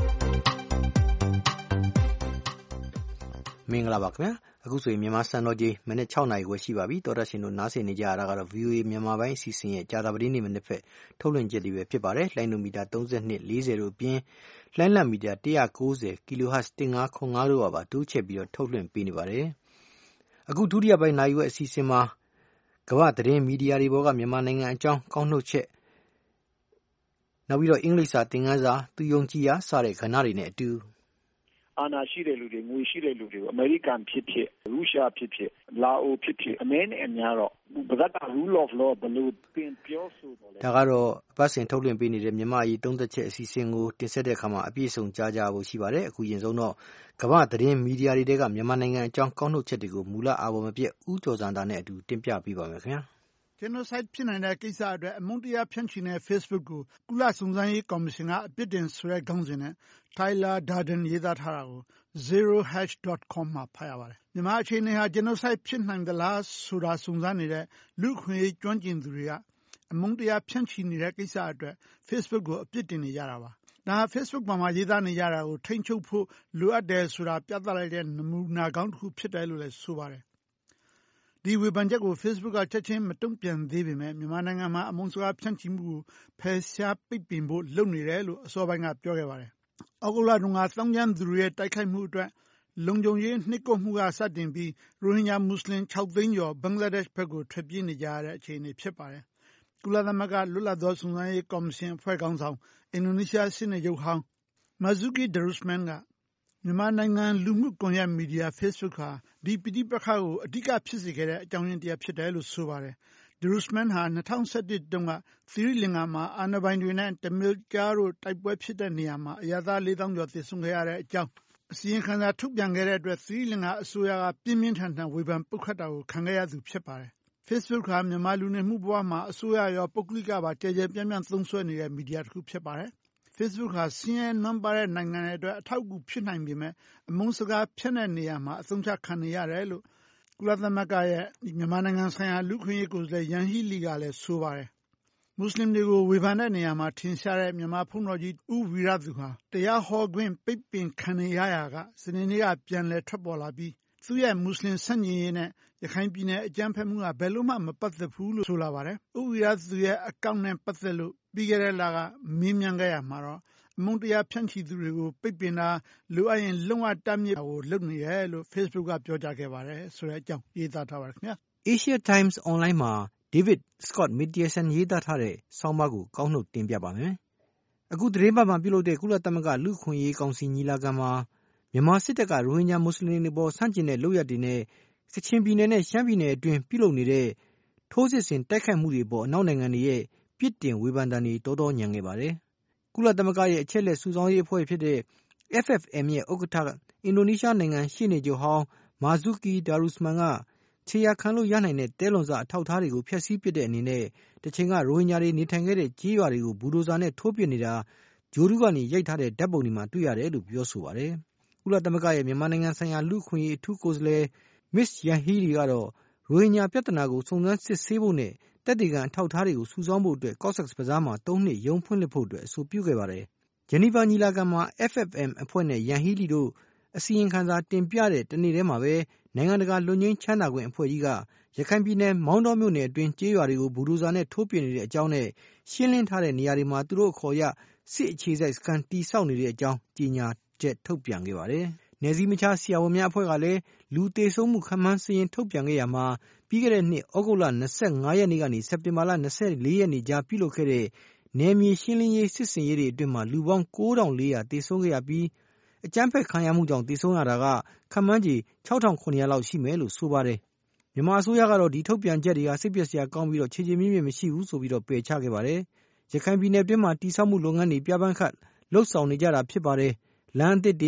မင်္ဂလာပါခင်ဗျာအခုဆိုရင်မြန်မာစံတော်ချိန်မိနစ်၆နာရီခွဲရှိပါပြီတော်တော်ရှင်တို့နားဆင်နေကြရတာကတော့ ဗွီအိုအေ မြန်မာပိုင်းအစီအစဉ်ရဲ့ကြာသပတေးနေ့မနေ့ဖက်ထုတ်လွှင့်ချက်တွေပဲဖြစ်ပါတယ်လိုင်းနိုမီတာ၃၂ ၄၀တို့အပြင်လိုင်းလတ်မီတာ၁၉၀ kilohertz ၁၅ခွန်၅တို့ပါတိုးချက်ပြီးတော့ထုတ်လွှင့်ပေးနေပါတယ်အခုဒုတိယပိုင်းနိုင်ရွယ်အစီအစဉ်မှာကမ္ဘာသတင်းမီဒီယာတွေပေါ်ကမြန်မာနိုင်ငံအကြောင်းကောက်နှုတ်ချက်နောက်ပြီးတော့အင်္ဂလိပ်စာသင်ခန်းစာသူယုံကြည်ရာစတဲ့ကဏ္ဍတွေနဲ့အတူအာဏာရှိတဲ့လူတွေငွေရှိတဲ့လူတွေကိုအမေရိကန်ဖြစ်ဖြစ်ရုရှားဖြစ်ဖြစ်လာအိုဖြစ်ဖြစ်အမေနဲ့အများတော့ဗဒတ် rule of law ဘယ်လိုပြင်ပြောဆိုတော့လဲဒါကတော့ပတ်စင်ထုတ်လွှင့်ပေးနေတဲ့မြန်မာရေးသုံးသက်ချက်အစီအစဉ်ကိုတင်ဆက်တဲ့အခါမှာအပြည့်အစုံကြားကြဖို့ရှိပါတယ်အခုရင်ဆုံးတော့ကမ္ဘာသတင်းမီဒီယာတွေကမြန်မာနိုင်ငံအကြောင်းကောက်နှုတ်ချက်တွေကိုမူလအာဘော်မပြတ်ဦးကျော်စံတာနဲ့အတူတင်ပြပေးပါမယ်ခင်ဗျာ Genocide ဖြစ်နိုင်တဲ့ကိစ္စအတွက်အမုန်းတရားဖြန့်ချီတဲ့ Facebook ကိုကုလစုံစမ်းရေးကော်မရှင်ကအပြစ်တင်ဆိုတဲ့ခေါင်းစဉ်နဲ့ Tyler Durden ရေးသားထားတာကို zero hash dot com မှာဖတ်ရပါတယ်။မြန်မာအခြေအနေဟာ Genocide ဖြစ်နိုင်သလားဆိုတာစုံစမ်းနေတဲ့လူ့အခွင့်အရေးကျွမ်းကျင်သူတွေကအမုန်းတရားဖြန့်ချီနေတဲ့ကိစ္စအတွက် Facebook ကိုအပြစ်တင်နေကြတာပါ။ဒါဟာ Facebook ပေါ်မှာရေးသားနေကြတာကိုထိန်းချုပ်ဖို့လိုအပ်တယ်ဆိုတာပြသလိုက်တဲ့နမူနာကောင်းတစ်ခုဖြစ်တယ်လို့လည်းဆိုပါတယ်ဒီဝေဖန်ချက်ကို Facebook ကချက်ချင်းမတုံ့ပြန်သေးပေမဲ့မြန်မာနိုင်ငံမှာအမုန်းစကားဖြန့်ချီမှုကိုဖယ်ရှားပိတ်ပင်ဖို့လုပ်နေတယ်လို့အစောပိုင်းကပြောခဲ့ပါတယ်။အောက်တိုဘာလတုန်းကသောင်းကျန်းသူတွေရဲ့တိုက်ခိုက်မှုအတွက်လုံခြုံရေးနှိပ်ကွပ်မှုကစတင်ပြီးရိုဟင်ဂျာမွတ်စလင်၆သိန်းကျော်ဘင်္ဂလားဒေ့ရှ်ဘက်ကိုထွက်ပြေးနေကြရတဲ့အခြေအနေဖြစ်ပါတယ်။ကုလသမဂ္ဂလွတ်လပ်သောစုံစမ်းရေးကော်မရှင်အဖွဲ့ခေါင်းဆောင်အင်ဒိုနီးရှားရှေ့နေချုပ်ဟောင်း Marzuki Darusman ကမြန်မာနိုင်ငံလူမှုကွန်ရက်မီဒီယာ Facebook ဟာဒီပဋိပက္ခကိုအဓိကဖြစ်စေခဲ့တဲ့အကြောင်းရင်းတရားဖြစ်တယ်လို့ဆိုပါတယ်။ Darusman ဟာ၂၀၁၁တုန်းကသီရိလင်္ကာမှာအာဏာပိုင်တွေနဲ့တမီးကျားတို့တိုက်ပွဲဖြစ်တဲ့နေရာမှာအရပ်သားလေးသောင်းကျော်သေဆုံးခဲ့ရတဲ့အကြောင်းအစီရင်ခံစာထုတ်ပြန်ခဲ့တဲ့အတွက်သီရိလင်္ကာအစိုးရကပြင်းပြင်းထန်ထန်ဝေဖန်ပုတ်ခတ်တာကိုခံခဲ့ရသူဖြစ်ပါတယ်။ Facebook ဟာမြန်မာလူနေမှုဘဝမှာအစိုးရရောပုဂ္ဂလိကပါကျယ်ကျယ်ပြန့်ပြန့်သုံးစွဲနေတဲ့မီဒီယာတစ်ခုဖြစ်ပါတယ်။ Facebook ဟာဆင်းရဲနွမ်းပါးတဲ့နိုင်ငံတွေအတွက်အထောက်အကူဖြစ်နိုင်ပေမဲ့အမုန်းစကားဖြန့်တဲ့နေရာမှာအသုံးချခံနေရတယ်လို့ကုလသမဂ္ဂရဲ့မြန်မာနိုင်ငံဆိုင်ရာလူ့အခွင့်အရေးကိုယ်စားလှယ်ယန်ဟီလီကလည်းဆိုပါတယ်။မွတ်စလင်တွေကိုဝေဖန်တဲ့နေရာမှာထင်ရှားတဲ့မြန်မာဘုန်းတော်ကြီးဦးဝီရသူဟာတရားဟောခွင့်ပိတ်ပင်ခံနေရရာကစနေနေ့ကပြန်လည်ထွက်ပေါ်လာပြီးသူ့ရဲ့မွတ်စလင်ဆန့်ကျင်ရေးနဲ့ရခိုင်ပြည်နယ်အကြမ်းဖက်မှုကဘယ်လို့မှမပတ်သက်ဘူးလို့ဆိုလာပါတယ်။ဦးဝီရသူရဲ့အကောင့်နဲ့ပတ်သက်လို့ပြီးခဲ့တဲ့လကမေးမြန်းခဲ့ရမှာတော့အမုန်းတရားဖြန့်ချီသူတွေကိုပိတ်ပင်တာလိုအပ်ရင်လုံအပ်တားမြစ်တာကိုလုပ်နေတယ်လို့ Facebook ကပြောကြားခဲ့ပါတယ်ဆိုတဲ့အကြောင်းရေးသားထားပါတယ်ခင်ဗျာ Asia Times Online မှာ David Scott Mitchell ရေးသားထားတဲ့ဆောင်းပါးကိုကောက်နှုတ်တင်ပြပါမယ်။အခုသတင်းပတ်မှာပြုလုပ်တဲ့ကုလသမဂ္ဂလူ့အခွင့်အရေးကောင်စီညီလာခံမှာမြန်မာစစ်တပ်ကရိုဟင်ဂျာမွတ်စလင်တွေပေါ်ဆန့်ကျင်တဲ့လုပ်ရပ်တွေနဲ့ကချင်ပြည်နယ်နဲ့ရှမ်းပြည်နယ်အတွင်းပြုလုပ်နေတဲ့ထိုးစစ်ဆင်တိုက်ခိုက်မှုတွေပေါ်အနောက်နိုင်ငံတွေရဲ့ပြစ်တင်ဝေဖန်တံတွေတော်တော်ညံခဲ့ပါတယ်။ကုလသမဂ္ဂရဲ့အချက်လက်စုဆောင်းရေးအဖွဲ့ဖြစ်တဲ့ F F M ရဲ့ဥက္ကဋ္ဌအင်ဒိုနီးရှားနိုင်ငံရှေ့နေချုပ်ဟောင်း Marzuki Darusman ကခြေရာခံလို့ရနိုင်တဲ့တဲလွန်စအထောက်အထားတွေကိုဖျက်ဆီးပစ်တဲ့အနေနဲ့တချိန်ကရိုဟင်ဂျာတွေနေထိုင်ခဲ့တဲ့ကြေးရွာတွေကိုဘူဒိုဇာနဲ့ထိုးပစ်နေတာဂျိုးတူးကနေရိုက်ထားတဲ့ဓာတ်ပုံတွေမှာတွေ့ရတယ်လို့ပြောဆိုပါတယ်။ကုလသမဂ္ဂရဲ့မြန်မာနိုင်ငံဆိုင်ရာလူ့အခွင့်အရေးအထူးကိုယ်စားလှယ် Miss Yanghee ကတော့ရိုဟင်ဂျာပြဿနာကိုစုံစမ်းစစ်ဆေးဖို့နဲ့တက်တေကန်အထောက်အထားတွေကိုစုဆောင်းဖို့အတွက် Cox's Bazar မှာသုံးနှစ်ရုံးဖွင့်လှစ်ဖို့အတွက်အဆိုပြုခဲ့ပါတယ်။ ဂျနီဗာညီလာခံမှာ F F M အဖွဲ့နဲ့ယန်ဟီလီတို့အစီရင်ခံစာတင်ပြတဲ့တနေ့တည်းမှာပဲနိုင်ငံတကာလွတ်ငြိမ်းချမ်းသာခွင့်အဖွဲ့ကြီးကရခိုင်ပြည်နယ်မောင်းတောမြို့နယ်အတွင်းကျေးရွာတွေကိုဘူဒိုဇာနဲ့ထိုးပစ်နေတဲ့အကြောင်းနဲ့ရှင်းလင်းထားတဲ့နေရာတွေမှာသူတို့အခေါ်ရစစ်အခြေစိုက်စခန်းတည်ဆောက်နေတဲ့အကြောင်းကြေညာချက်ထုတ်ပြန်ခဲ့ပါတယ်။နယ်စည်းမခြားဆရာဝန်များအဖွဲ့ကလည်းလူသေဆုံးမှုခန့်မှန်းစာရင်းထုတ်ပြန်ခဲ့ရမှာပြီးခဲ့တဲ့နှစ်ဩဂုတ်လ၂၅ရက်နေ့ကနေစက်တင်ဘာလ၂၄ရက်နေ့ကြားပြုလုပ်ခဲ့တဲ့နယ်မြေရှင်းလင်းရေးစစ်ဆင်ရေးတွေအတွင်းမှာလူပေါင်း၉ထောင်၄ရာသေဆုံးခဲ့ရပြီးအကြမ်းဖက်ခံရမှုကြောင့်သေဆုံးရတာကခန့်မှန်းခြေ၆ထောင်၇ရာလောက်ရှိမယ်လို့ဆိုပါတယ်။မြန်မာအစိုးရကတော့ဒီထုတ်ပြန်ချက်တွေကစိတ်ပျက်စရာကောင်းပြီးတော့ခြေခြေမြင့်မြင့်မရှိဘူးဆိုပြီးတော့ပယ်ချခဲ့ပါတယ်။ရခိုင်ပြည်နယ်အတွင်းမှာတိစောက်မှုလုပ်ငန်းတွေပြပန်းခတ်လှုပ်ဆောင်နေကြတာဖြစ်ပါတယ်။လမ်းအသစ်တွေ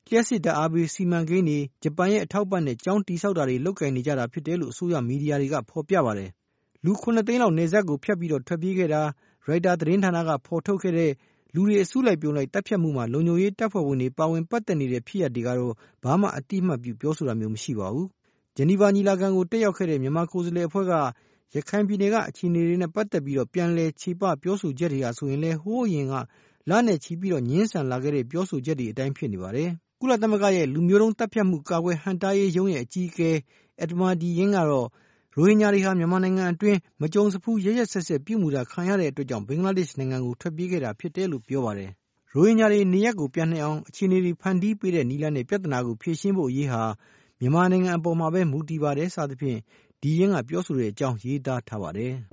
လျှပ်စစ်ဓာတ်အားပေးစီမံကိန်းတွေဂျပန်ရဲ့အထောက်ပံ့နဲ့ကျောင်းတည်ဆောက်တာတွေလုပ်ကိုင်နေကြတာဖြစ်တယ်လို့အစိုးရမီဒီယာတွေကဖော်ပြပါတယ်။လူခုနှစ်သိန်းလောက်နယ်စပ်ကိုဖြတ်ပြီးတော့ထွက်ပြေးခဲ့တာရိုက်တာသတင်းဌာနကဖော်ထုတ်ခဲ့တဲ့လူတွေအစုလိုက်ပြုံလိုက်တပ်ဖြတ်မှုမှာလုံခြုံရေးတပ်ဖွဲ့ဝင်တွေပါဝင်ပတ်သက်နေတဲ့ဖြစ်ရပ်တွေကတော့ဘာမှအတိအမှတ်ပြုပြောဆိုတာမျိုးမရှိပါဘူး။ဂျနီဗာညီလာခံကိုတက်ရောက်ခဲ့တဲ့မြန်မာကိုယ်စားလှယ်အဖွဲ့ကရခိုင်ပြည်နယ်ကအခြေအနေတွေနဲ့ပတ်သက်ပြီးတော့ပြန်လည်ခြေပပြောဆိုချက်တွေဟာဆိုရင်လည်းဟိုးရင်ကလနဲ့ချီပြီးတော့ညှင်းဆန်လာခဲ့တဲ့ပြောဆိုချက်တွေအတိုင်းဖြစ်နေပါတယ်။ကုလသမဂ္ဂရဲ့လူမျိုးတုံးတပ်ဖြတ်မှုကာကွယ်ဟန့်တားရေးရုံးရဲ့အကြီးအကဲအက်ဒမာဒီယင်းကတော့ရိုဟင်ဂျာတွေဟာမြန်မာနိုင်ငံအတွင်းမကြုံစဖူးရရက်ဆက်ဆက်ပြုမှုတာခံရတဲ့အတွက်ကြောင့်ဘင်္ဂလားဒေ့ရှ်နိုင်ငံကိုထွက်ပြေးခဲ့တာဖြစ်တယ်လို့ပြောပါတယ်။ရိုဟင်ဂျာတွေနေရပ်ကိုပြန်နိုင်အောင်အခြေအနေတွေဖန်တီးပေးတဲ့နည်းလမ်းနဲ့ပြဿနာကိုဖြေရှင်းဖို့အရေးဟာမြန်မာနိုင်ငံအပေါ်မှာပဲမူတည်ပါတယ်စသဖြင့်ဒီရင်းကပြောဆိုတဲ့အကြောင်းရေးသားထားပါတယ်။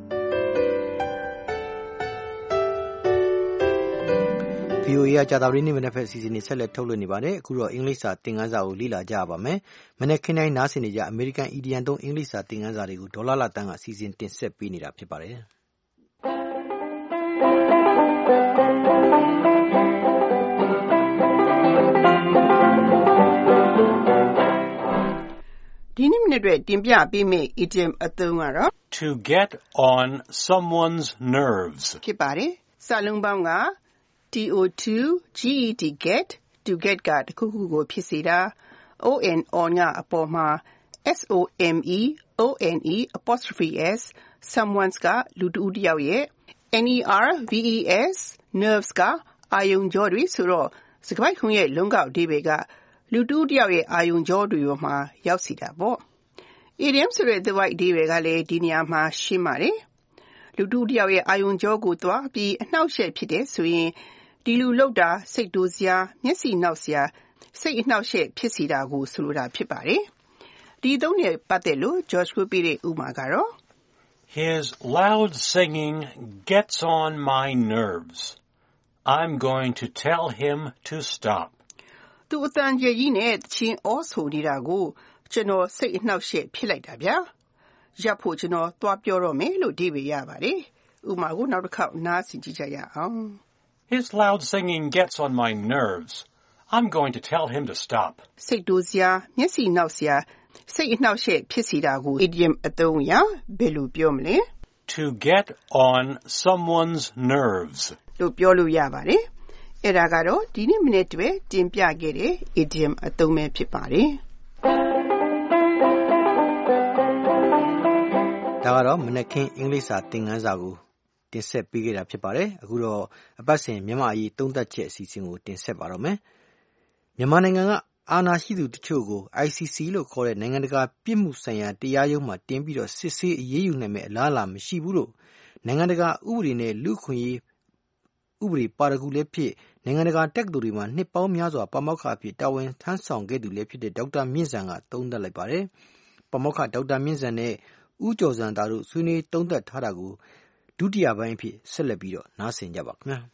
ဗွီအိုအေ ကကြာသပတေးနေ့မနက်ဖက်အစီအစဉ်တွေဆက်လက်ထုတ်လွှင့်နေပါတယ်။အခုတော့အင်္ဂလိပ်စာသင်ခန်းစာကိုလေ့လာကြရပါမယ်။မနက်ခင်းတိုင်းနားဆင်နေကြအမေရိကန်အီဒီယံသုံးအင်္ဂလိပ်စာသင်ခန်းစာတွေကိုဒေါ်လာလာတန်းကစီစဉ်တင်ဆက်ပေးနေတာဖြစ်ပါတယ်။ဒီနေ့မနေ့အတွက်တင်ပြပေးမယ့် idiom အသုံးကတော့ to get on someone's nerves ဖြစ်ပါတယ်။စာလုံးပေါင်းက to get get to get ကတခုခုကိုဖြစ်စေတာ on on ကအပေါ်မှာ some one apostrophe s someone's ကလူတစ်ဦးတစ်ယောက်ရဲ့ nerves nerves ကအာယုံကြောတွေဆိုတော့စကားခုံရဲ့လုံးကောက်အဓိပ္ပာယ်ကလူတစ်ဦးတစ်ယောက်ရဲ့အာယုံကြောတွေပေါ်မှာရောက်စီတာပေါ့။ idiom ဆိုတဲ့ the white အဓိပ္ပာယ်ကလည်းဒီနေရာမှာရှင်းပါတယ်။လူတစ်ဦးတစ်ယောက်ရဲ့အာယုံကြောကိုသွားပြီးအနှောက်အယှက်ဖြစ်တဲ့ဆိုရင်ဒီလူလောက်တာစိတ်တိုးစရာမျက်စိနှောက်စရာစိတ်အနှောက်အယှက်ဖြစ်စီတာကိုဆိုလိုတာဖြစ်ပါတယ်။ဒီသုံးနဲ့ပတ်သက်လို့ George ကိုပြတဲ့ဥပမာကတော့ His loud singing gets on my nerves. I'm going to tell him to stop. သူအတန်ကျကြီးနဲ့တချင်းအော်ဆိုနေတာကိုကျွန်တော်စိတ်အနှောက်အယှက်ဖြစ်လိုက်တာဗျာ။ရပ်ဖို့ကျွန်တော်သွားပြောတော့မယ်လို့အဓိပ္ပာယ်ရပါတယ်။ဥပမာကိုနောက်တစ်ခေါက်နားဆင်ကြည့်ကြရအောင် His loud singing gets on my nerves. I'm going to tell him to stop. စိတ်တိုးစရာမျက်စိနှောက်စရာစိတ်အနှောက်အယှက်ဖြစ်စီတာကို idiom အသုံးအရဘယ်လိုပြောမလဲ To get on someone's nerves လို့ပြောလို့ရပါတယ်။အဲ့ဒါကတော့ဒီနေ့မနေ့တည်းတင်ပြခဲ့တဲ့ idiom အသုံးပဲဖြစ်ပါတယ်။ဒါကတော့မနက်ခင်းအင်္ဂလိပ်စာသင်ခန်းစာကိုတင်ဆက်ပေးခဲ့တာဖြစ်ပါတယ်။အခုတော့အပတ်စဉ်မြန်မာအရေးသုံးသပ်ချက်အစီအစဉ်ကိုတင်ဆက်ပါတော့မယ်။မြန်မာနိုင်ငံကအာဏာရှိသူတချို့ကို I C C လို့ခေါ်တဲ့နိုင်ငံတကာပြစ်မှုဆိုင်ရာတရားရုံးမှာတင်ပြီးတော့စစ်ဆေးအရေးယူနိုင်မယ့်အလားအလာမရှိဘူးလို့နိုင်ငံတကာဥပဒေနဲ့လူ့အခွင့်အရေးဥပဒေပါရဂူလည်းဖြစ်နိုင်ငံတကာတက္ကသိုလ်တွေမှာနှစ်ပေါင်းများစွာပါမောက္ခအဖြစ်တာဝန်ထမ်းဆောင်ခဲ့သူလည်းဖြစ်တဲ့ဒေါက်တာမြင့်စံကသုံးသပ်လိုက်ပါတယ်။ပါမောက္ခဒေါက်တာမြင့်စံနဲ့ဦးကျော်စံသားတို့ဆွေးနွေးသုံးသပ်ထားတာကိုဒုတိယပိုင်းအဖြစ်ဆက်လက်ပြီးတော့နားဆင်ကြပါခင်ဗျာ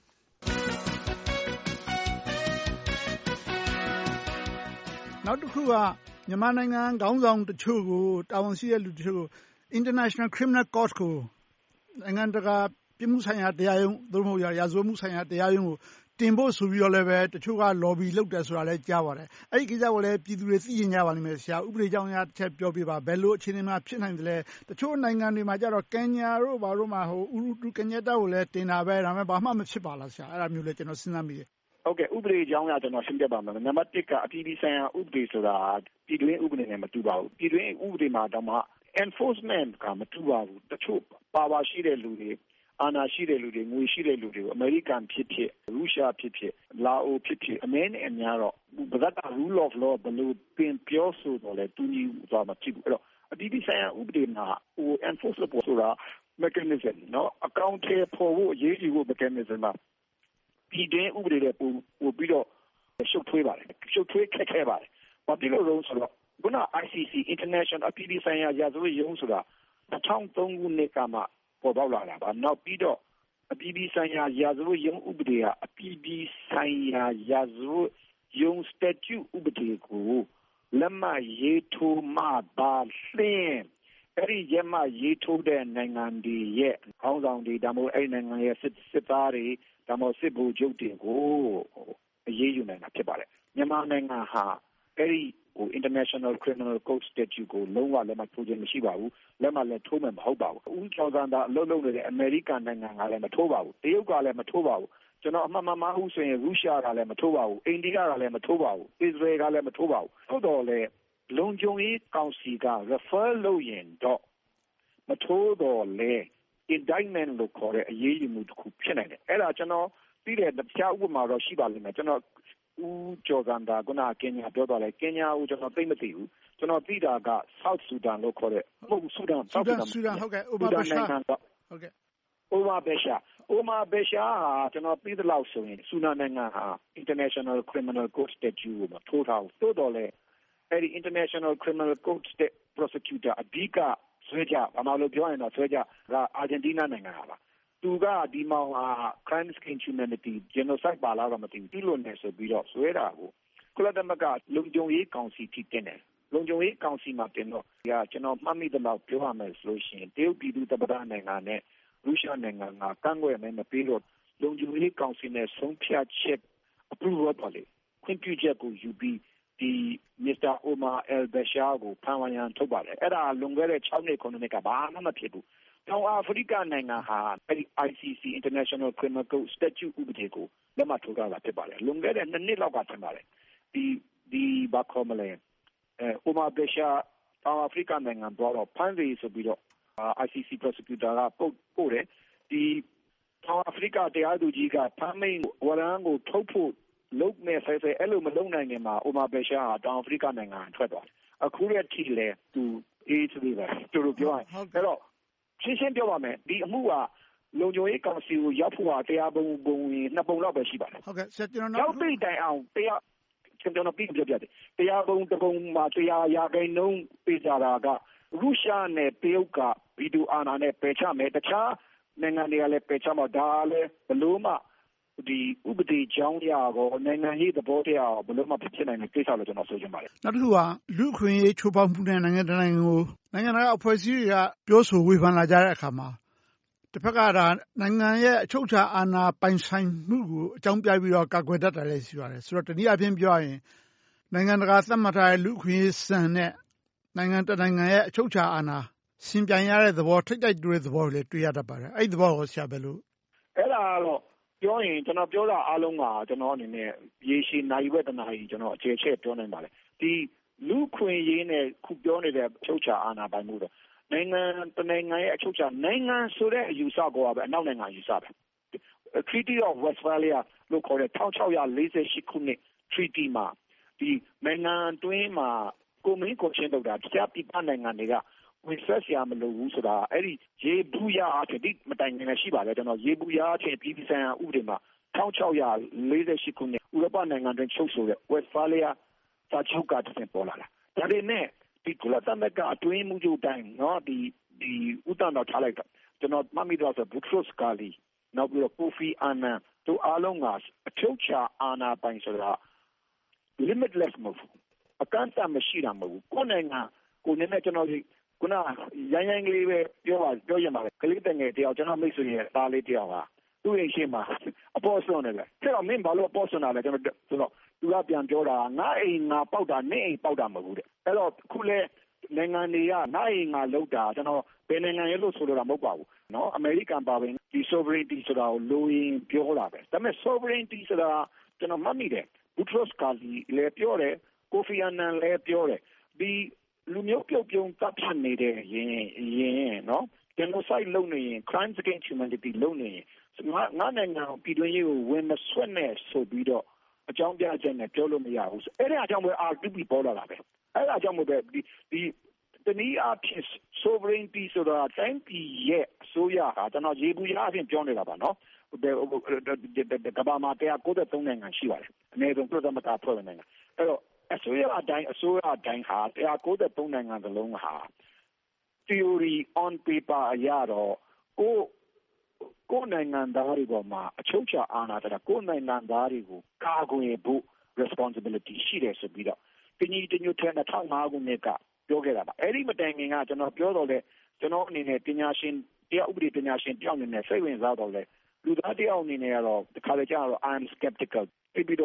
နောက်တစ်ခုကမြန်မာနိုင်ငံခေါင်းဆောင်တချို့ကိုတာဝန်ရှိတဲ့လူတချို့ကို International Criminal Court ကိုနိုင်ငံတကာပြစ်မှုဆိုင်ရာတရားရုံးသို့မဟုတ်ရာဇဝတ်မှုဆိုင်ရာတရားရုံးကိုတင်ဖို့ဆိုပြီးတော့လည်းပဲတချို့က lobby လုပ်တယ်ဆိုတာလည်းကြားပါတယ်။အဲ့ဒီကိစ္စကိုလည်းပြည်သူတွေသိရင်ကြပါလိမ့်မယ်ဆရာဥပဒေကြောင်းအရတစ်ချက်ပြောပြပါဘယ်လိုအခြေအနေမှာဖြစ်နိုင်တယ်လဲတချို့နိုင်ငံတွေမှာကြတော့ကင်ညာတို့ဘာတို့မှာဟိုဥရုတူကင်ညက်တာကိုလည်းတင်တာပဲဒါပေမဲ့ဘာမှမဖြစ်ပါလားဆရာအဲ့ဒါမျိုးလည်းကျွန်တော်စဉ်းစားမိတယ်ဟုတ်ကဲ့ဥပဒေကြောင်းအရကျွန်တော်ရှင်းပြပါမယ်နံပါတ်တစ်ကအပြည်ပြည်ဆိုင်ရာဥပဒေဆိုတာပြည်တွင်းဥပဒေနဲ့မတူပါဘူးပြည်တွင်းဥပဒေမှာတော့မှ enforcement ကမတူပါဘူးတချို့ပါဝါရှိတဲ့လူတွေအာဏာရှိတဲ့လူတွေငွေရှိတဲ့လူတွေကိုအမေရိကန်ဖြစ်ဖြစ်ရုရှားဖြစ်ဖြစ်လာအိုဖြစ်ဖြစ်အမေနဲ့အများတော့ဘာသာ rule of law ဘယ်လိုပြင်ပြောဆိုတော့လဲတူညီသွားမှာဖြစ်ဘူးအဲ့တော့အပြည်ပြည်ဆိုင်ရာဥပဒေမှာဟို enforceable ဆိုတာ mechanism နော်အကောင့်ထဲပေါ်ဖို့အရေးကြီးဖို့ mechanism မှာပြည်တွင်းဥပဒေတွေပို့ပို့ပြီးတော့ရှုပ်ထွေးပါတယ်ရှုပ်ထွေးခက်ခဲပါတယ်ဘာဖြစ်လို့လဲဆိုတော့ခုန I C C International အပြည်ပြည်ဆိုင်ရာရာဇဝတ်ရုံးဆိုတာ၂၀၀၃ခုနှစ်ကမှပေါ်ပေါက်လာတာပါနောက်ပြီးတော့အပြည်ပြည်ဆိုင်ရာရာဇဝတ်ရုံးဥပဒေကအပြည်ပြည်ဆိုင်ရာရာဇဝတ်ရုံး statute ဥပဒေကိုလက်မှတ်ရေးထိုးမှပါလင်းအဲ့ဒီရမှရေးထိုးတဲ့နိုင်ငံတွေရဲ့ခေါင်းဆောင်တွေဒါမှမဟုတ်အဲ့နိုင်ငံရဲ့စစ်စစ်သားတွေဒါမှမဟုတ်စစ်ဗိုလ်ချုပ်တွေကိုအရေးယူနိုင်တာဖြစ်ပါတယ်မြန်မာနိုင်ငံဟာအဲ့ဒီဟို International Criminal Code Statute ကိုလုံးဝလက်မှတ်ထိုးခြင်းမရှိပါဘူးလက်မှတ်လည်းထိုးမယ်မဟုတ်ပါဘူးဦးကျော်ဇံသာအလုပ်လုပ်နေတဲ့အမေရိကန်နိုင်ငံကလည်းမထိုးပါဘူးတရုတ်ကလည်းမထိုးပါဘူးကျွန်တော်အမှန်မှန်မှဟုတ်ဆိုရင်ရုရှားကလည်းမထိုးပါဘူးအိန္ဒိယကလည်းမထိုးပါဘူးအစ္စရေးကလည်းမထိုးပါဘူးဟုတ်တော့လေလုံခြုံရေးကောင်စီက refer လုပ်ရင်တော့မထိုးတော့လေ indictment လို့ခေါ်တဲ့အရေးယူမှုတစ်ခုဖြစ်နိုင်တယ်အဲ့ဒါကျွန်တော်ပြီးတဲ့တရားဥပမာတော့ရှိပါလိမ့်မယ်ကျွန်တော်ဦးကျော်ဇံသာကနာကင်ညာပြောသွားတယ်ကင်ညာကိုကျွန်တော်သိမသိဘူးကျွန်တော်သိတာက South Sudan လို့ခေါ်တဲ့မဟုတ်ဆူဒန် South Sudan ဆူဒန်ဟုတ်ကဲ့ Omar Bashir ဟုတ်ကဲ့ Omar Bashir Omar Bashir ဟာကျွန်တော်သိသလောက်ဆိုရင်ဆူဒန်နိုင်ငံဟာ International Criminal Court Statute ကိုမထိုးထားဘူးတိုးတော်လဲအဲ့ဒီ International Criminal Court State Prosecutor အဓိကဆွဲကြဘာမှလို့ပြောရင်တော့ဆွဲကြကအာဂျင်တီးနားနိုင်ငံဟာပါသူကဒီမောင်ဟာ crimes against humanity genocide ပါလာတော့မသိဘူးဒီလိုနဲ့ဆိုပြီးတော့ဆွဲတာကိုကုလသမဂ္ဂလုံခြုံရေးကောင်စီထိတင်တယ်လုံခြုံရေးကောင်စီမှာတင်တော့ဒီကကျွန်တော်မှတ်မိသလောက်ပြောရမယ်ဆိုလို့ရှိရင်တရုတ်ပြည်သူ့သမ္မတနိုင်ငံနဲ့ရုရှားနိုင်ငံကကန့်ကွက်မယ်မပြီးတော့လုံခြုံရေးကောင်စီနဲ့ဆုံးဖြတ်ချက် approval ပါလေခွင့်ပြုချက်ကိုယူပြီးဒီ Mister Omar al-Bashir ကိုဖမ်းဝရမ်းထုတ်ပါတယ်အဲ့ဒါလွန်ခဲ့တဲ့၆နှစ်ခုနှစ်ကဘာမှမဖြစ်ဘူးတောင်အာဖရိကနိုင်ငံဟာအဲ့ဒီ I C C International Criminal Court Statute ဥပဒေကိုလက်မှတ်ထိုးထားတာဖြစ်ပါတယ်လွန်ခဲ့တဲ့နှစ်နှစ်လောက်ကထင်ပါတယ်ဒီဒီဘာခေါ်မလဲအဲ Omar Bashir တောင်အာဖရိကနိုင်ငံတော့ဖမ်းစီဆိုပြီးတော့ I C C prosecutor ကပို့ပို့တယ်ဒီတောင်အာဖရိကတရားသူကြီးကဖမ်းမိန်ဝရမ်းကိုထုတ်ဖို့လုပ်နေဆဲဆဲအဲ့လိုမလုပ်နိုင်ခင်မှာ Omar Bashir ဟာတောင်အာဖရိကနိုင်ငံထွက်သွားတယ်အခုရက်ထိလဲသူအေးသေးတယ်သူတို့ပြောရင်အဲ့တော့ရှင်းရှင်းပြောပါမယ်ဒီအမှုကလုံခြုံရေးကောင်စီကိုရောက်ဖို့ဟာတရားပုံပုံရင်နှစ်ပုံလောက်ပဲရှိပါတယ်ဟုတ်ကဲ့ဆက်ကျွန်တော်နောက်သိတိုင်အောင်တရားကျွန်တော်ပြီးပြပြတယ်တရားပုံတစ်ပုံမှာတရားရာခိုင်နှုန်းပေးကြတာကရုရှားနဲ့တရုတ်ကဗီဒီယိုအာဏာနဲ့ပယ်ချမယ်တခြားနိုင်ငံတွေကလည်းပယ်ချမှာဒါလည်းဘလို့မှဒီဥပဒေကြောင်းရာကိုနိုင်ငံရေးသဘောတရားဘလို့မှဖြစ်နိုင်တဲ့ကိစ္စလို့ကျွန်တော်ဆိုချင်ပါတယ်နောက်တစ်ခုကလူခွင့်ရေးချိုးဖောက်မှုနဲ့နိုင်ငံတကာကိုနိုင်ငံတကာအဖွဲ့အစည်းတွေကပြောဆိုဝေဖန်လာကြတဲ့အခါမှာတစ်ဖက်ကဒါနိုင်ငံရဲ့အချုပ်အခြာအာဏာပိုင်ဆိုင်မှုကိုအကြောင်းပြပြီးတော့ကာကွယ်တတ်တယ်လည်းရှိပါတယ်ဆိုတော့တနည်းအားဖြင့်ပြောရရင်နိုင်ငံတကာသတ်မှတ်ထားတဲ့လူခွင့်ရေးစံနဲ့နိုင်ငံတနိုင်ငံရဲ့အချုပ်အခြာအာဏာရှင်ပြိုင်ရတဲ့သဘောထိတ်တိုက်တွေ့တဲ့သဘောတွေလည်းတွေ့ရတတ်ပါတယ်အဲ့ဒီသဘောကိုဆရာဘယ်လိုအဲ့ဒါကတော့ပြောရင်ကျွန်တော်ပြောတာအားလုံးကကျွန်တော်အနေနဲ့ရေရှည်နိုင်ဝက်တနာကြီးကျွန်တော်အခြေချက်ပြောနိုင်ပါတယ်ဒီလူခွင့်ရေးနဲ့ခုပြောနေတဲ့အချုပ်အခြာအာဏာပိုင်မှုတော့နိုင်ငံတနိုင်ငံရဲ့အချုပ်အခြာနိုင်ငံဆိုတဲ့အယူဆကိုပဲအနောက်နိုင်ငံယူဆပဲ Treaty of Westphalia လို့ခေါ်တဲ့၁၆၄၈ခုနှစ် Treaty မှာဒီနိုင်ငံတွင်းမှာကိုမင်းကိုချင်းတို့တာတရားပြပနိုင်ငံတွေကဝင်ဆက်ရမလို့ဘူးဆိုတာအဲ့ဒီရေဘူးရအဖြစ်ဒီမတိုင်ငယ်ရှိပါလေကျွန်တော်ရေဘူးရအဖြစ်ပြည်ပဆိုင်ရာဥပဒေမှာ၁၆၄၈ခုနှစ်ဥရောပနိုင်ငံတွင်ချုပ်ဆိုတဲ့ Westphalia စာချုပ်ကတည်းကပေါ်လာတာဒါပေမဲ့ဒီကုလသမဂ္ဂအတွင်းမှုချုပ်တိုင်းနော်ဒီဒီဥတ္တတော်ထားလိုက်တာကျွန်တော်မှတ်မိတော့ဆို Boutros Ghali နောက်ပြီးတော့ Kofi Annan တို့အားလုံးကအချုပ်ချာအာဏာပိုင်ဆိုတာ limitless မဟုတ်ဘူးအကန့်အသတ်မရှိတာမဟုတ်ဘူးကိုယ်နိုင်ငံကိုယ်နဲ့ကျွန်တော်ခုနရိုင်းရိုင်းကလေးပဲပြောပါပြောရမှာလေကလေးတငယ်တယောက်ကျွန်တော်မိတ်ဆွေရဲ့သားလေးတယောက်ကသူ့ရဲ့ရှေ့မှာအပေါ်ဆွနေတယ်အဲ့တော့မင်းဘာလို့အပေါ်ဆွနေတာလဲကျွန်တော်ဆိုတော့သူကပြန်ပြောတာငါအိမ်ငါပေါက်တာနေအိမ်ပေါက်တာမဟုတ်ဘူးတဲ့အဲ့တော့ခုလေနိုင်ငံတွေကငါအိမ်ငါလောက်တာကျွန်တော်ဘယ်နိုင်ငံရဲ့လို့ဆိုလိုတာမဟုတ်ပါဘူးနော်အမေရိကန်ပါဝင်ဒီ sovereignty ဆိုတာကိုလိုရင်ပြောတာပဲဒါပေမဲ့ sovereignty ဆိုတာကျွန်တော်မှတ်မိတယ် Boutros Ghali လည်းပြောတယ် Kofi Annan လည်းပြောတယ်ဒီလူမျိုးပြုတ်ပြုံးတပ်ဖြတ်နေတဲ့ရင်ရင်နော် genocide လုပ်နေရင် crimes against humanity လုပ်နေရင်ငါငါနိုင်ငံပြည်တွင်းရေးကိုဝင်မဆွတ်နဲ့ဆိုပြီးတော့အကြောင်းပြချက်နဲ့ပြောလို့မရဘူးအဲ့ဒါအကြောင်းပဲ R two P ပေါ်လာတာပဲအဲ့ဒါကြောင့်မို့ပဲဒီဒီတနည်းအားဖြင့် sovereignty ဆိုတာတိုင်းပြည်ရဲ့အစိုးရဟာကျွန်တော်ရေဘူးရအဖြစ်ပြောနေတာပါနော်ကမ္ဘာမှာ၁၉၃နိုင်ငံရှိပါတယ်အနည်းဆုံးပြည်သမတာဖွဲ့တဲ့နိုင်ငံအဲ့တော့အစိုးရအတိုင်းအစိုးရအတိုင်းဟာ၁၉၃နိုင်ငံစလုံးဟာ theory on paper အရတော့ကိုကိုနိုင်ငံသားတွေပေါ်မှာအချုပ်ချာအာဏာဆိုတာကိုနိုင်ငံသားတွေကိုကာကွယ်ဖို့ responsibility ရှိတယ်ဆိုပြီးတော့တညီတညွတ်ထဲ၂၀၀၅ခုနှစ်ကပြောခဲ့တာပါအဲ့ဒီမတိုင်ခင်ကကျွန်တော်ပြောတော့လေကျွန်တော်အနေနဲ့ပညာရှင်တရားဥပဒေပညာရှင်တယောက်အနေနဲ့စိတ်ဝင်စားတော့လေလူသားတယောက်အနေနဲ့ကတော့ဒီခါလေကျတော့ I am skeptical ပြီးတော့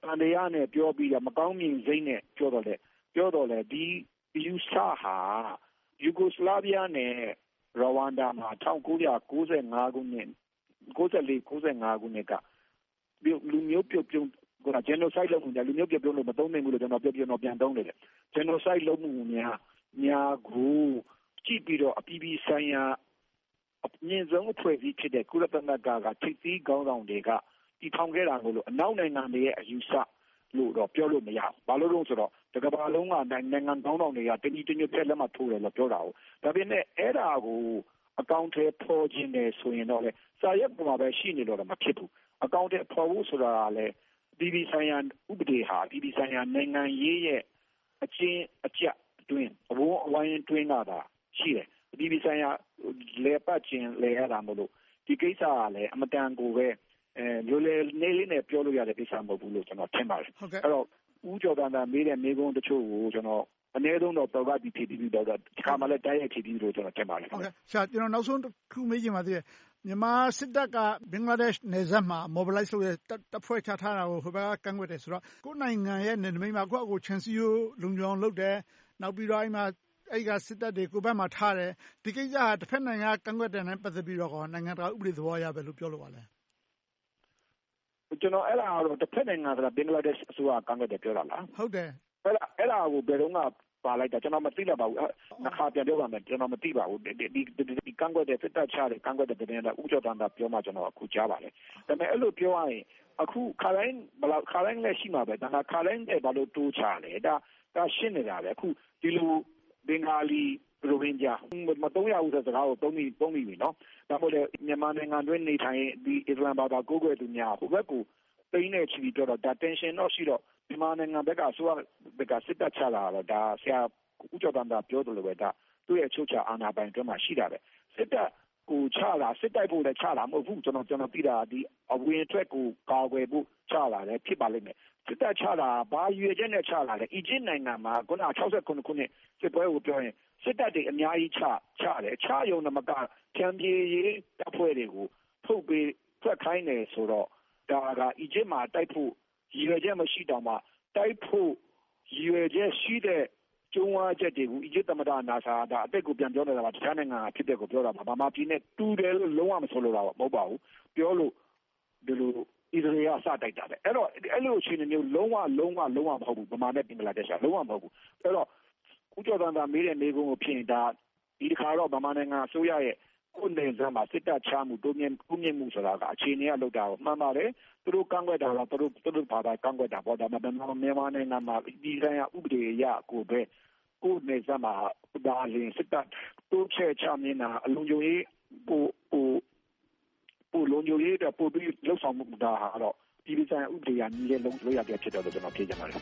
တန်တရားနဲ့ပြောပြီးတော့မကောင်းမြင်စိတ်နဲ့ပြောတော့လေပြောတော့လေဒီယူဆဟာယူဂိုစလာဗီးယားနဲ့ရဝမ်ဒါမှာ၁၉၉၅ခုနှစ်၉၄ ၉၅ခုနှစ်ကလူမျိုးပြုတ်ပြုတ်က genocide လုပ်မှုများလူမျိုးပြုတ်ပြုတ်လို့မသုံးနိုင်ဘူးလို့ကျွန်တော်ပြောပြတော့ပြန်သုံးတယ် genocide လုပ်မှုများများကိုကြည့်ပြီးတော့အပြည်ပြည်ဆိုင်ရာအမြင့်ဆုံးအဖွဲ့အစည်းဖြစ်တဲ့ကုလသမဂ္ဂကထိပ်သီးခေါင်းဆောင်တွေကတည်ထောင်ခဲ့တာကိုလို့အနောက်နိုင်ငံတွေရဲ့အယူဆလို့တော့ပြောလို့မရဘူး။ဘာလို့လဲဆိုတော့တကမ္ဘာလုံးကနိုင်ငံခေါင်းဆောင်တွေကတနည်းတမျိုးပြက်လက်မှတ်ထိုးတယ်လို့ပြောတာဟုတ်။ဒါပေမဲ့အဲ့ဒါကိုအကောင့်ထဲပေါ်ခြင်းနဲ့ဆိုရင်တော့လေစာရွက်ပေါ်မှာပဲရှိနေတော့မဖြစ်ဘူး။အကောင့်ထဲပေါ်ဖို့ဆိုတာကလည်းဒီဒီဆိုင်ရာဥပဒေဟာဒီဒီဆိုင်ရာနိုင်ငံရေးရဲ့အချင်းအကျအတွင်းအဘိုးအဝိုင်းအတွင်းကတာရှိတယ်။ဒီဒီဆိုင်ရာလေပတ်ခြင်းလေရတာမလို့ဒီကိစ္စကလည်းအမတန်ကိုပဲအဲလိုလေနေလေးနဲ့ပြောလို့ရတဲ့ကိစ္စမဟုတ်ဘူးလို့ကျွန်တော်ထင်ပါတယ်အဲ့တော့ဦးကျော်တန်တာမေးတဲ့မေးခွန်းတချို့ကိုကျွန်တော်အနည်းဆုံးတော့ပေါ်ပါပြီးဖြစ်ပြီးတော့ဒီခါမှလည်းတိုက်ရိုက်ဖြစ်ပြီးလို့ကျွန်တော်ထင်ပါတယ်ဟုတ်ကဲ့ဆရာကျွန်တော်နောက်ဆုံးတစ်ခုမေးချင်ပါသေးတယ်မြန်မာစစ်တပ်ကဘင်္ဂလားဒေ့ရှ်နယ်စပ်မှာ mobilize လုပ်တဲ့တပ်ဖွဲ့ချထားတာကိုဟိုဘက်ကကန့်ကွက်တယ်ဆိုတော့ကိုယ်နိုင်ငံရဲ့နယ်နိမိတ်မှာကိုယ့်အကိုချန်စီယိုလုံခြုံအောင်လုပ်တယ်နောက်ပြီးတော့အဲ့မှာအဲ့ကစစ်တပ်တွေကိုဘက်မှာထားတယ်ဒီကိစ္စဟာတစ်ဖက်နိုင်ငံကကန့်ကွက်တယ်နဲ့ပတ်သက်ပြီးတော့နိုင်ငံတကာဥပဒေသဘောအရပဲလို့ပြောလို့ပါလဲကျွန်တော်အဲ့ဒါတော့တစ်ဖက်နိုင်ငံဆိုတာဘင်္ဂလားဒေ့ရှ်အစိုးရကန့်ကွက်တယ်ပြောတာလားဟုတ်တယ်အဲ့ဒါအဲ့ဒါကိုဘယ်တော့မှပါလိုက်တာကျွန်တော်မသိတော့ပါဘူးနှစ်ခါပြန်ပြောပါမယ်ကျွန်တော်မသိပါဘူးဒီဒီဒီကန့်ကွက်တဲ့စစ်တပ်ချတဲ့ကန့်ကွက်တဲ့တဲ့ဥကျော်တန်တာပြောမှကျွန်တော်အခုကြားပါလေဒါပေမဲ့အဲ့လိုပြောရရင်အခုခါတိုင်းဘယ်လောက်ခါတိုင်းလည်းရှိမှာပဲဒါကခါတိုင်းတဲ့ဘာလို့တိုးချလဲဒါဒါရှင်းနေတာပဲအခုဒီလိုဘင်္ဂါလီရိုဟင်ဂျာမတုံးရဘူးဆိုတဲ့စကားကိုသုံးပြီးသုံးပြီးပြီနော်ဒါမို့လေမြန်မာနိုင်ငံတွင်းနေထိုင်ဒီအစ္စလာမ်ဘာသာကိုးကွယ်သူများဟိုဘက်ကိုတိန်းနေချီပြီးတော့ဒါ tension တော့ရှိတော့မြန်မာနိုင်ငံဘက်ကဆိုတော့ဘက်ကစစ်တပ်ချလာတော့ဒါဆရာဦးကျော်တန်တာပြောတယ်လို့ပဲဒါသူ့ရဲ့ချုပ်ချအာဏာပိုင်တွင်းမှာရှိတာပဲစစ်တပ်ကိုချလာစစ်တိုက်ဖို့လည်းချလာမဟုတ်ဘူးကျွန်တော်ကျွန်တော်သိတာဒီအဝင်ထွက်ကိုကာကွယ်ဖို့ချလာတယ်ဖြစ်ပါလိမ့်မယ်စစ်တပ်ချလာဘာရွေချက်နဲ့ချလာလဲအီဂျစ်နိုင်ငံမှာခုန၆၉ခုနှစ်စစ်ပွဲကိုပြောရင်စစ်တပ်တွေအများကြီးချချတယ်ချရုံနမကချန်ပြေးရေးတပ်ဖွဲ့တွေကိုထုတ်ပြီးထွက်ခိုင်းတယ်ဆိုတော့ဒါကအီဂျစ်မှာတိုက်ဖို့ရည်ရွယ်ချက်မရှိတော့မှတိုက်ဖို့ရည်ရွယ်ချက်ရှိတဲ့ကျုံးဝါချက်တွေကိုအီဂျစ်သမ္မတနာဆာဒါအသက်ကိုပြန်ပြောနေတာပါတခြားနိုင်ငံကဖြစ်တဲ့ကိုပြောတာပါဗမာပြည်နဲ့တူတယ်လို့လုံးဝမဆိုလိုတာမဟုတ်ပါဘူးပြောလို့ဒီလိုဣသရေလစတိုက်တာပဲအဲ့တော့အဲ့လိုအခြေအနေမျိုးလုံးဝလုံးဝလုံးဝမဟုတ်ဘူးဗမာနဲ့ဘင်္ဂလားဒေ့ရှ်ကလုံးဝမဟုတ်ဘူးအဲ့တော့ဦးကျော်တန်တာမေးတဲ့မေးခွန်းကိုဖြစ်ရင်ဒါဒီတစ်ခါတော့ဗမာနိုင်ငံအစိုးရရဲ့ကိုယ်နယ်စပ်မှာစစ်တပ်ချမှုတိုးမြင့်ကိုမြင့်မှုဆိုတာကအခြေအနေကလောက်တာကိုမှန်ပါတယ်သူတို့ကန့်ကွက်တာတော့သူတို့သူတို့ဘာသာကန့်ကွက်တာပေါ့ဒါပေမဲ့မြန်မာနိုင်ငံမှာဒီဆိုင်ရာဥပဒေအရကိုပဲကိုယ်နယ်စပ်မှာဒါလင်းစစ်တပ်တိုးချဲ့ချမြင်တာအလုံးကျရေးပို့ပို့ပို့လုံးကျရေးတဲ့ပို့ပြီးလှုပ်ဆောင်မှုဒါဟာတော့ဒီဆိုင်ရာဥပဒေအရညီရဲ့လုံးလို့ရပြဖြစ်တော့ကျွန်တော်ဖြေချင်ပါတယ်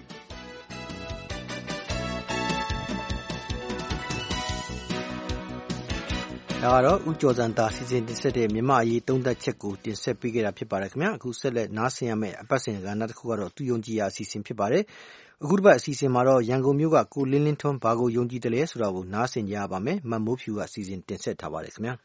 ဒါကတော့ဦးကျော်စံတာစီစဉ်တင်ဆက်တဲ့မြန်မာအရေးသုံးသပ်ချက်ကိုတင်ဆက်ပေးခဲ့တာဖြစ်ပါတယ်ခင်ဗျာအခုဆက်လက်နားဆင်ရမယ့်အပတ်စဉ်ကဏ္ဍတစ်ခုကတော့သူယုံကြည်ရာအစီအစဉ်ဖြစ်ပါတယ်အခုတစ်ပတ်အစီအစဉ်မှာတော့ရန်ကုန်မြို့ကကိုလင်းလင်းထွန်းဘာကိုယုံကြည်တယ်လဲဆိုတာကိုနားဆင်ကြရပါမယ်မတ်မိုးဖြူကစီစဉ်တင်ဆက်ထားပါတယ်ခင်ဗျာ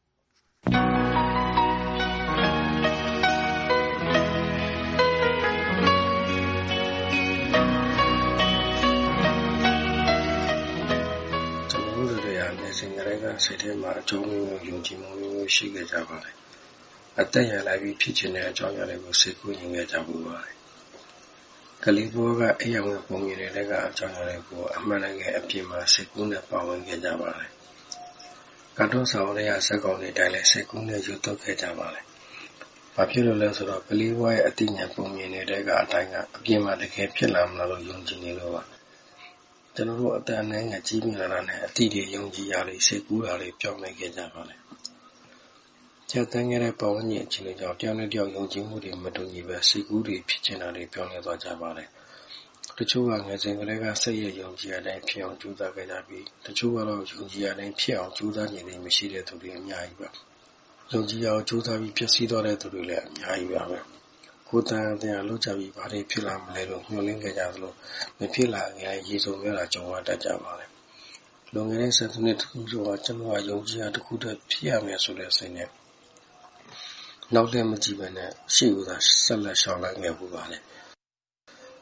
စင်ကြတဲ့ကစိတ်ထဲမှာအကျုံးမျိုးယုံကြည်မှုမျိုးရှိခဲ့ကြပါလေအသက်ရလာပြီးဖြစ်ချင်တဲ့အကြောင်းအရာတွေကိုစိတ်ကူးရင်ခဲ့ကြပါပါလေကလေးဘောကအိမ်ဝင်ပုံမြင်တဲ့ကအကြောင်းအရာတွေကိုအမှန်တကယ်အပြင်းမှာစိတ်ကူးနဲ့ပါဝင်ခဲ့ကြပါလေကတော့ဆောင်ရရစက်ကောင်တွေတိုင်းလည်းစိတ်ကူးနဲ့ယူတော့ခဲ့ကြပါလေဘာဖြစ်လို့လဲဆိုတော့ကလေးဘောရဲ့အတိညာပုံမြင်တဲ့ကအတိုင်းကအပြင်းမှာတကယ်ဖြစ်လာမလားလို့ယုံကြည်နေလို့ပါကျွန်တော်တို့အတန်နဲ့ငါကြီးမြင်လာတာနဲ့အတိတွေယုံကြည်ရလေးစိတ်ကူးတာလေးပြောင်းလဲခဲ့ကြပါလေ။ချက်တန်းခဲ့တဲ့ပုံညင်ချင်းတွေကြောင့်တယောက်နဲ့တယောက်ယုံကြည်မှုတွေမတူညီပဲစိတ်ကူးတွေဖြစ်နေတာလေးပြောင်းလဲသွားကြပါလေ။တချို့ကငယ်စဉ်ကလေးကစိတ်ရယုံကြည်ရတဲ့ဖြစ်အောင်ကြိုးစားခဲ့ကြပြီးတချို့ကတော့ယုံကြည်ရတဲ့ဖြစ်အောင်ကြိုးစားနေတယ်မရှိတဲ့သူတွေအများကြီးပါ။ယုံကြည်ရအောင်ကြိုးစားပြီးပြည့်စည်သွားတဲ့သူတွေလည်းအများကြီးပါပဲ။ကိုယ်တန်တရားလုပ်ကြပြီးဘာတွေဖြစ်လာမလဲလို့မျှော်လင့်ခဲ့ကြသလိုမဖြစ်လာရင်ရေစုံရတာကြုံရတတ်ကြပါလေလွန်ခဲ့တဲ့ဆယ်စုနှစ်တစ်ခုကျော်ကကျွန်တော်ကယုံကြည်ရတစ်ခုတည်းဖြစ်ရမယ်ဆိုတဲ့စိတ်နဲ့နောက်လည်းမကြည့်ပဲနဲ့ရှေ့ဦးသာဆက်လက်ရှောင်လိုက်ခဲ့ဖို့ပါလေ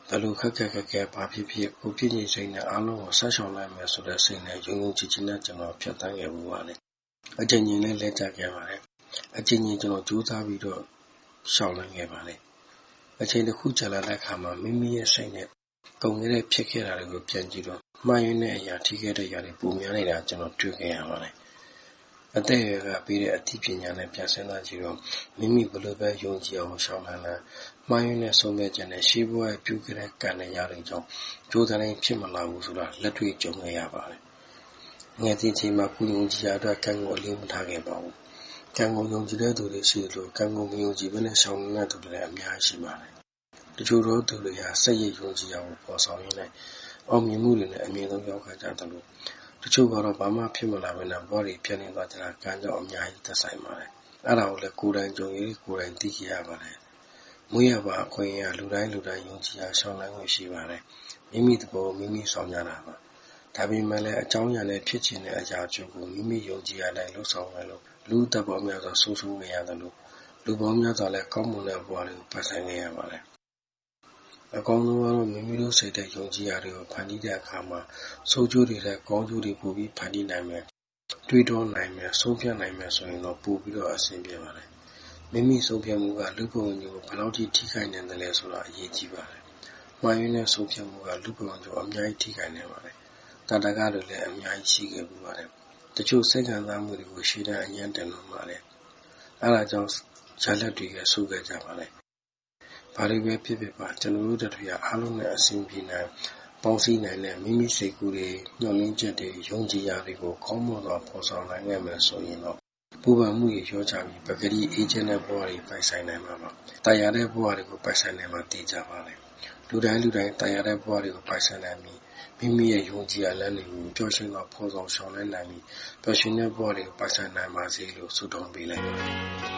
ဘယ်လိုခက်ခက်ခက်ခဲဘာဖြစ်ဖြစ်ကိုပြည့်စုံစိတ်နဲ့အားလုံးကိုဆက်ဆောင်နိုင်မယ်ဆိုတဲ့စိတ်နဲ့ယုံယုံကြည်ကြည်နဲ့ကျွန်တော်ဖြတ်သန်းခဲ့မှုပါတယ်အချိန်ကြီးနဲ့လက်ကျခဲ့ပါတယ်အချိန်ကြီးကျွန်တော်ကြိုးစားပြီးတော့ရှောင်နိုင်ခဲ့ပါတယ်အချိန်တစ်ခုကြာလာတဲ့အခါမှာမိမိရဲ့စိတ်နဲ့ကုန်ခဲ့တဲ့ဖြစ်ခဲ့တာတွေကိုပြန်ကြည့်တော့မှားယွင်းတဲ့အရာထိခဲ့တဲ့အရာတွေပုံများနေတာကျွန်တော်တွေ့ခဲ့ရပါတယ်အသက်အရွယ်ကပြီးတဲ့အသိပညာနဲ့ပြန်ဆင်းလာကြည့်တော့မိမိဘယ်လိုပဲယုံကြည်အောင်ရှောင်နိုင်လားမှားယွင်းတဲ့ဆုံးဖြတ်ချက်နဲ့ရှေးဘဝပြုခဲ့တဲ့ကံနဲ့ရာတွေကြောင့်ကြိုးစားနိုင်ဖြစ်မလာဘူးဆိုတာလက်တွေ့ကြုံခဲ့ရပါတယ်ငယ်စဉ်ချိန်မှာကိုယုံကြည်ရတဲ့ကံကိုအလေးမထားခဲ့ပါဘူးကံကိုယုံကြည်တဲ့သူတွေရှိလို့ကံကိုမယုံကြည်ဘဲနဲ့ရှောင်နေတဲ့သူတွေလည်းအများကြီးရှိပါတယ်တချို့သောသူတွေဟာစိတ်ရည်ယုံကြည်အောင်ပေါ်ဆောင်ရင်းနဲ့အောင်မြင်မှုတွေနဲ့အမြင်ဆုံးရောက်ကြတယ်လို့တချို့ကတော့ဘာမှဖြစ်မလာဘဲနဲ့ဘော်ဒီပြနေသွားကြတာကံကြောင့်အများကြီးသက်ဆိုင်ပါတယ်အဲ့ဒါကိုလည်းကိုယ်တိုင်ကြုံရည်ကိုယ်တိုင်သိကြရပါတယ်မွေးရပါအခွင့်အရေးလူတိုင်းလူတိုင်းယုံကြည်အောင်ရှောင်နိုင်မှုရှိပါတယ်မိမိသဘောမိမိဆောင်ကြတာပါဒါပေမဲ့လည်းအကြောင်းအရာနဲ့ဖြစ်ချင်တဲ့အရာချို့ကိုမိမိယုံကြည်ရတိုင်းလှုပ်ဆောင်ရလို့လူတပ်ပေါ်များစွာဆိုးဆိုးနေရတယ်လို့လူပေါ်များစွာလည်းကောင်းမွန်တဲ့ဘဝတွေကိုပတ်ဆိုင်နေရပါတယ်အကောင်းဆုံးကတော့မိမိတို့စိတ်တဲ့ယုံကြည်ရာတွေကိုဖန်တီးတဲ့အခါမှာဆိုးကျိုးတွေနဲ့ကောင်းကျိုးတွေပို့ပြီးဖန်တီးနိုင်မယ်တွေးတောနိုင်မယ်ဆုံးဖြတ်နိုင်မယ်ဆိုရင်တော့ပို့ပြီးတော့အဆင်ပြေပါတယ်မိမိဆုံးဖြတ်မှုကလူပုံဝင်ကိုဘယ်လောက်ထိထိခိုက်နိုင်တယ်လဲဆိုတာအရေးကြီးပါတယ်မှားယွင်းတဲ့ဆုံးဖြတ်မှုကလူပုံဝင်ကိုအများကြီးထိခိုက်နိုင်ပါတယ်တာတာကားတွေလည်းအများကြီးရှိခဲ့ပူပါတယ်တချို့စိတ်ခံစားမှုတွေကိုရှေ့တန်းအញ្ញံတင်လို့ပါတယ်အဲဒါကြောင့်ဂျာလက်တွေကဆိုးခဲ့ကြပါတယ်ဘာတွေပဲဖြစ်ဖြစ်ပါကျွန်တော်တို့တို့တွေကအားလုံးနဲ့အဆင်ပြေနိုင်ပေါင်းစည်းနိုင်တဲ့မိမိစိတ်ကူးတွေညှော်လင်းချက်တွေယုံကြည်ရာတွေကိုကောင်းမွန်စွာပေါ်ဆောင်နိုင်ခဲ့မယ်ဆိုရင်တော့ပူပန်မှုတွေရောချပြီးပဂတိအေဂျင့်တဲ့ဘဝတွေပိုင်ဆိုင်နိုင်မှာပါတရားတဲ့ဘဝတွေကိုပိုင်ဆိုင်နိုင်မှာတည်ကြပါလေလူတိုင်းလူတိုင်းတရားတဲ့ဘဝတွေကိုပိုင်ဆိုင်နိုင်ပြီးမိမိရဲ့ယုံကြည်ရာလမ်းတွေကိုပျော်ရွှင်စွာဖော်ဆောင်ရှောင်နိုင်နိုင်ပြီးပျော်ရွှင်တဲ့ဘဝတွေကိုပိုင်ဆိုင်နိုင်ပါစေလို့ဆုတောင်းပေးလိုက်ပါတယ်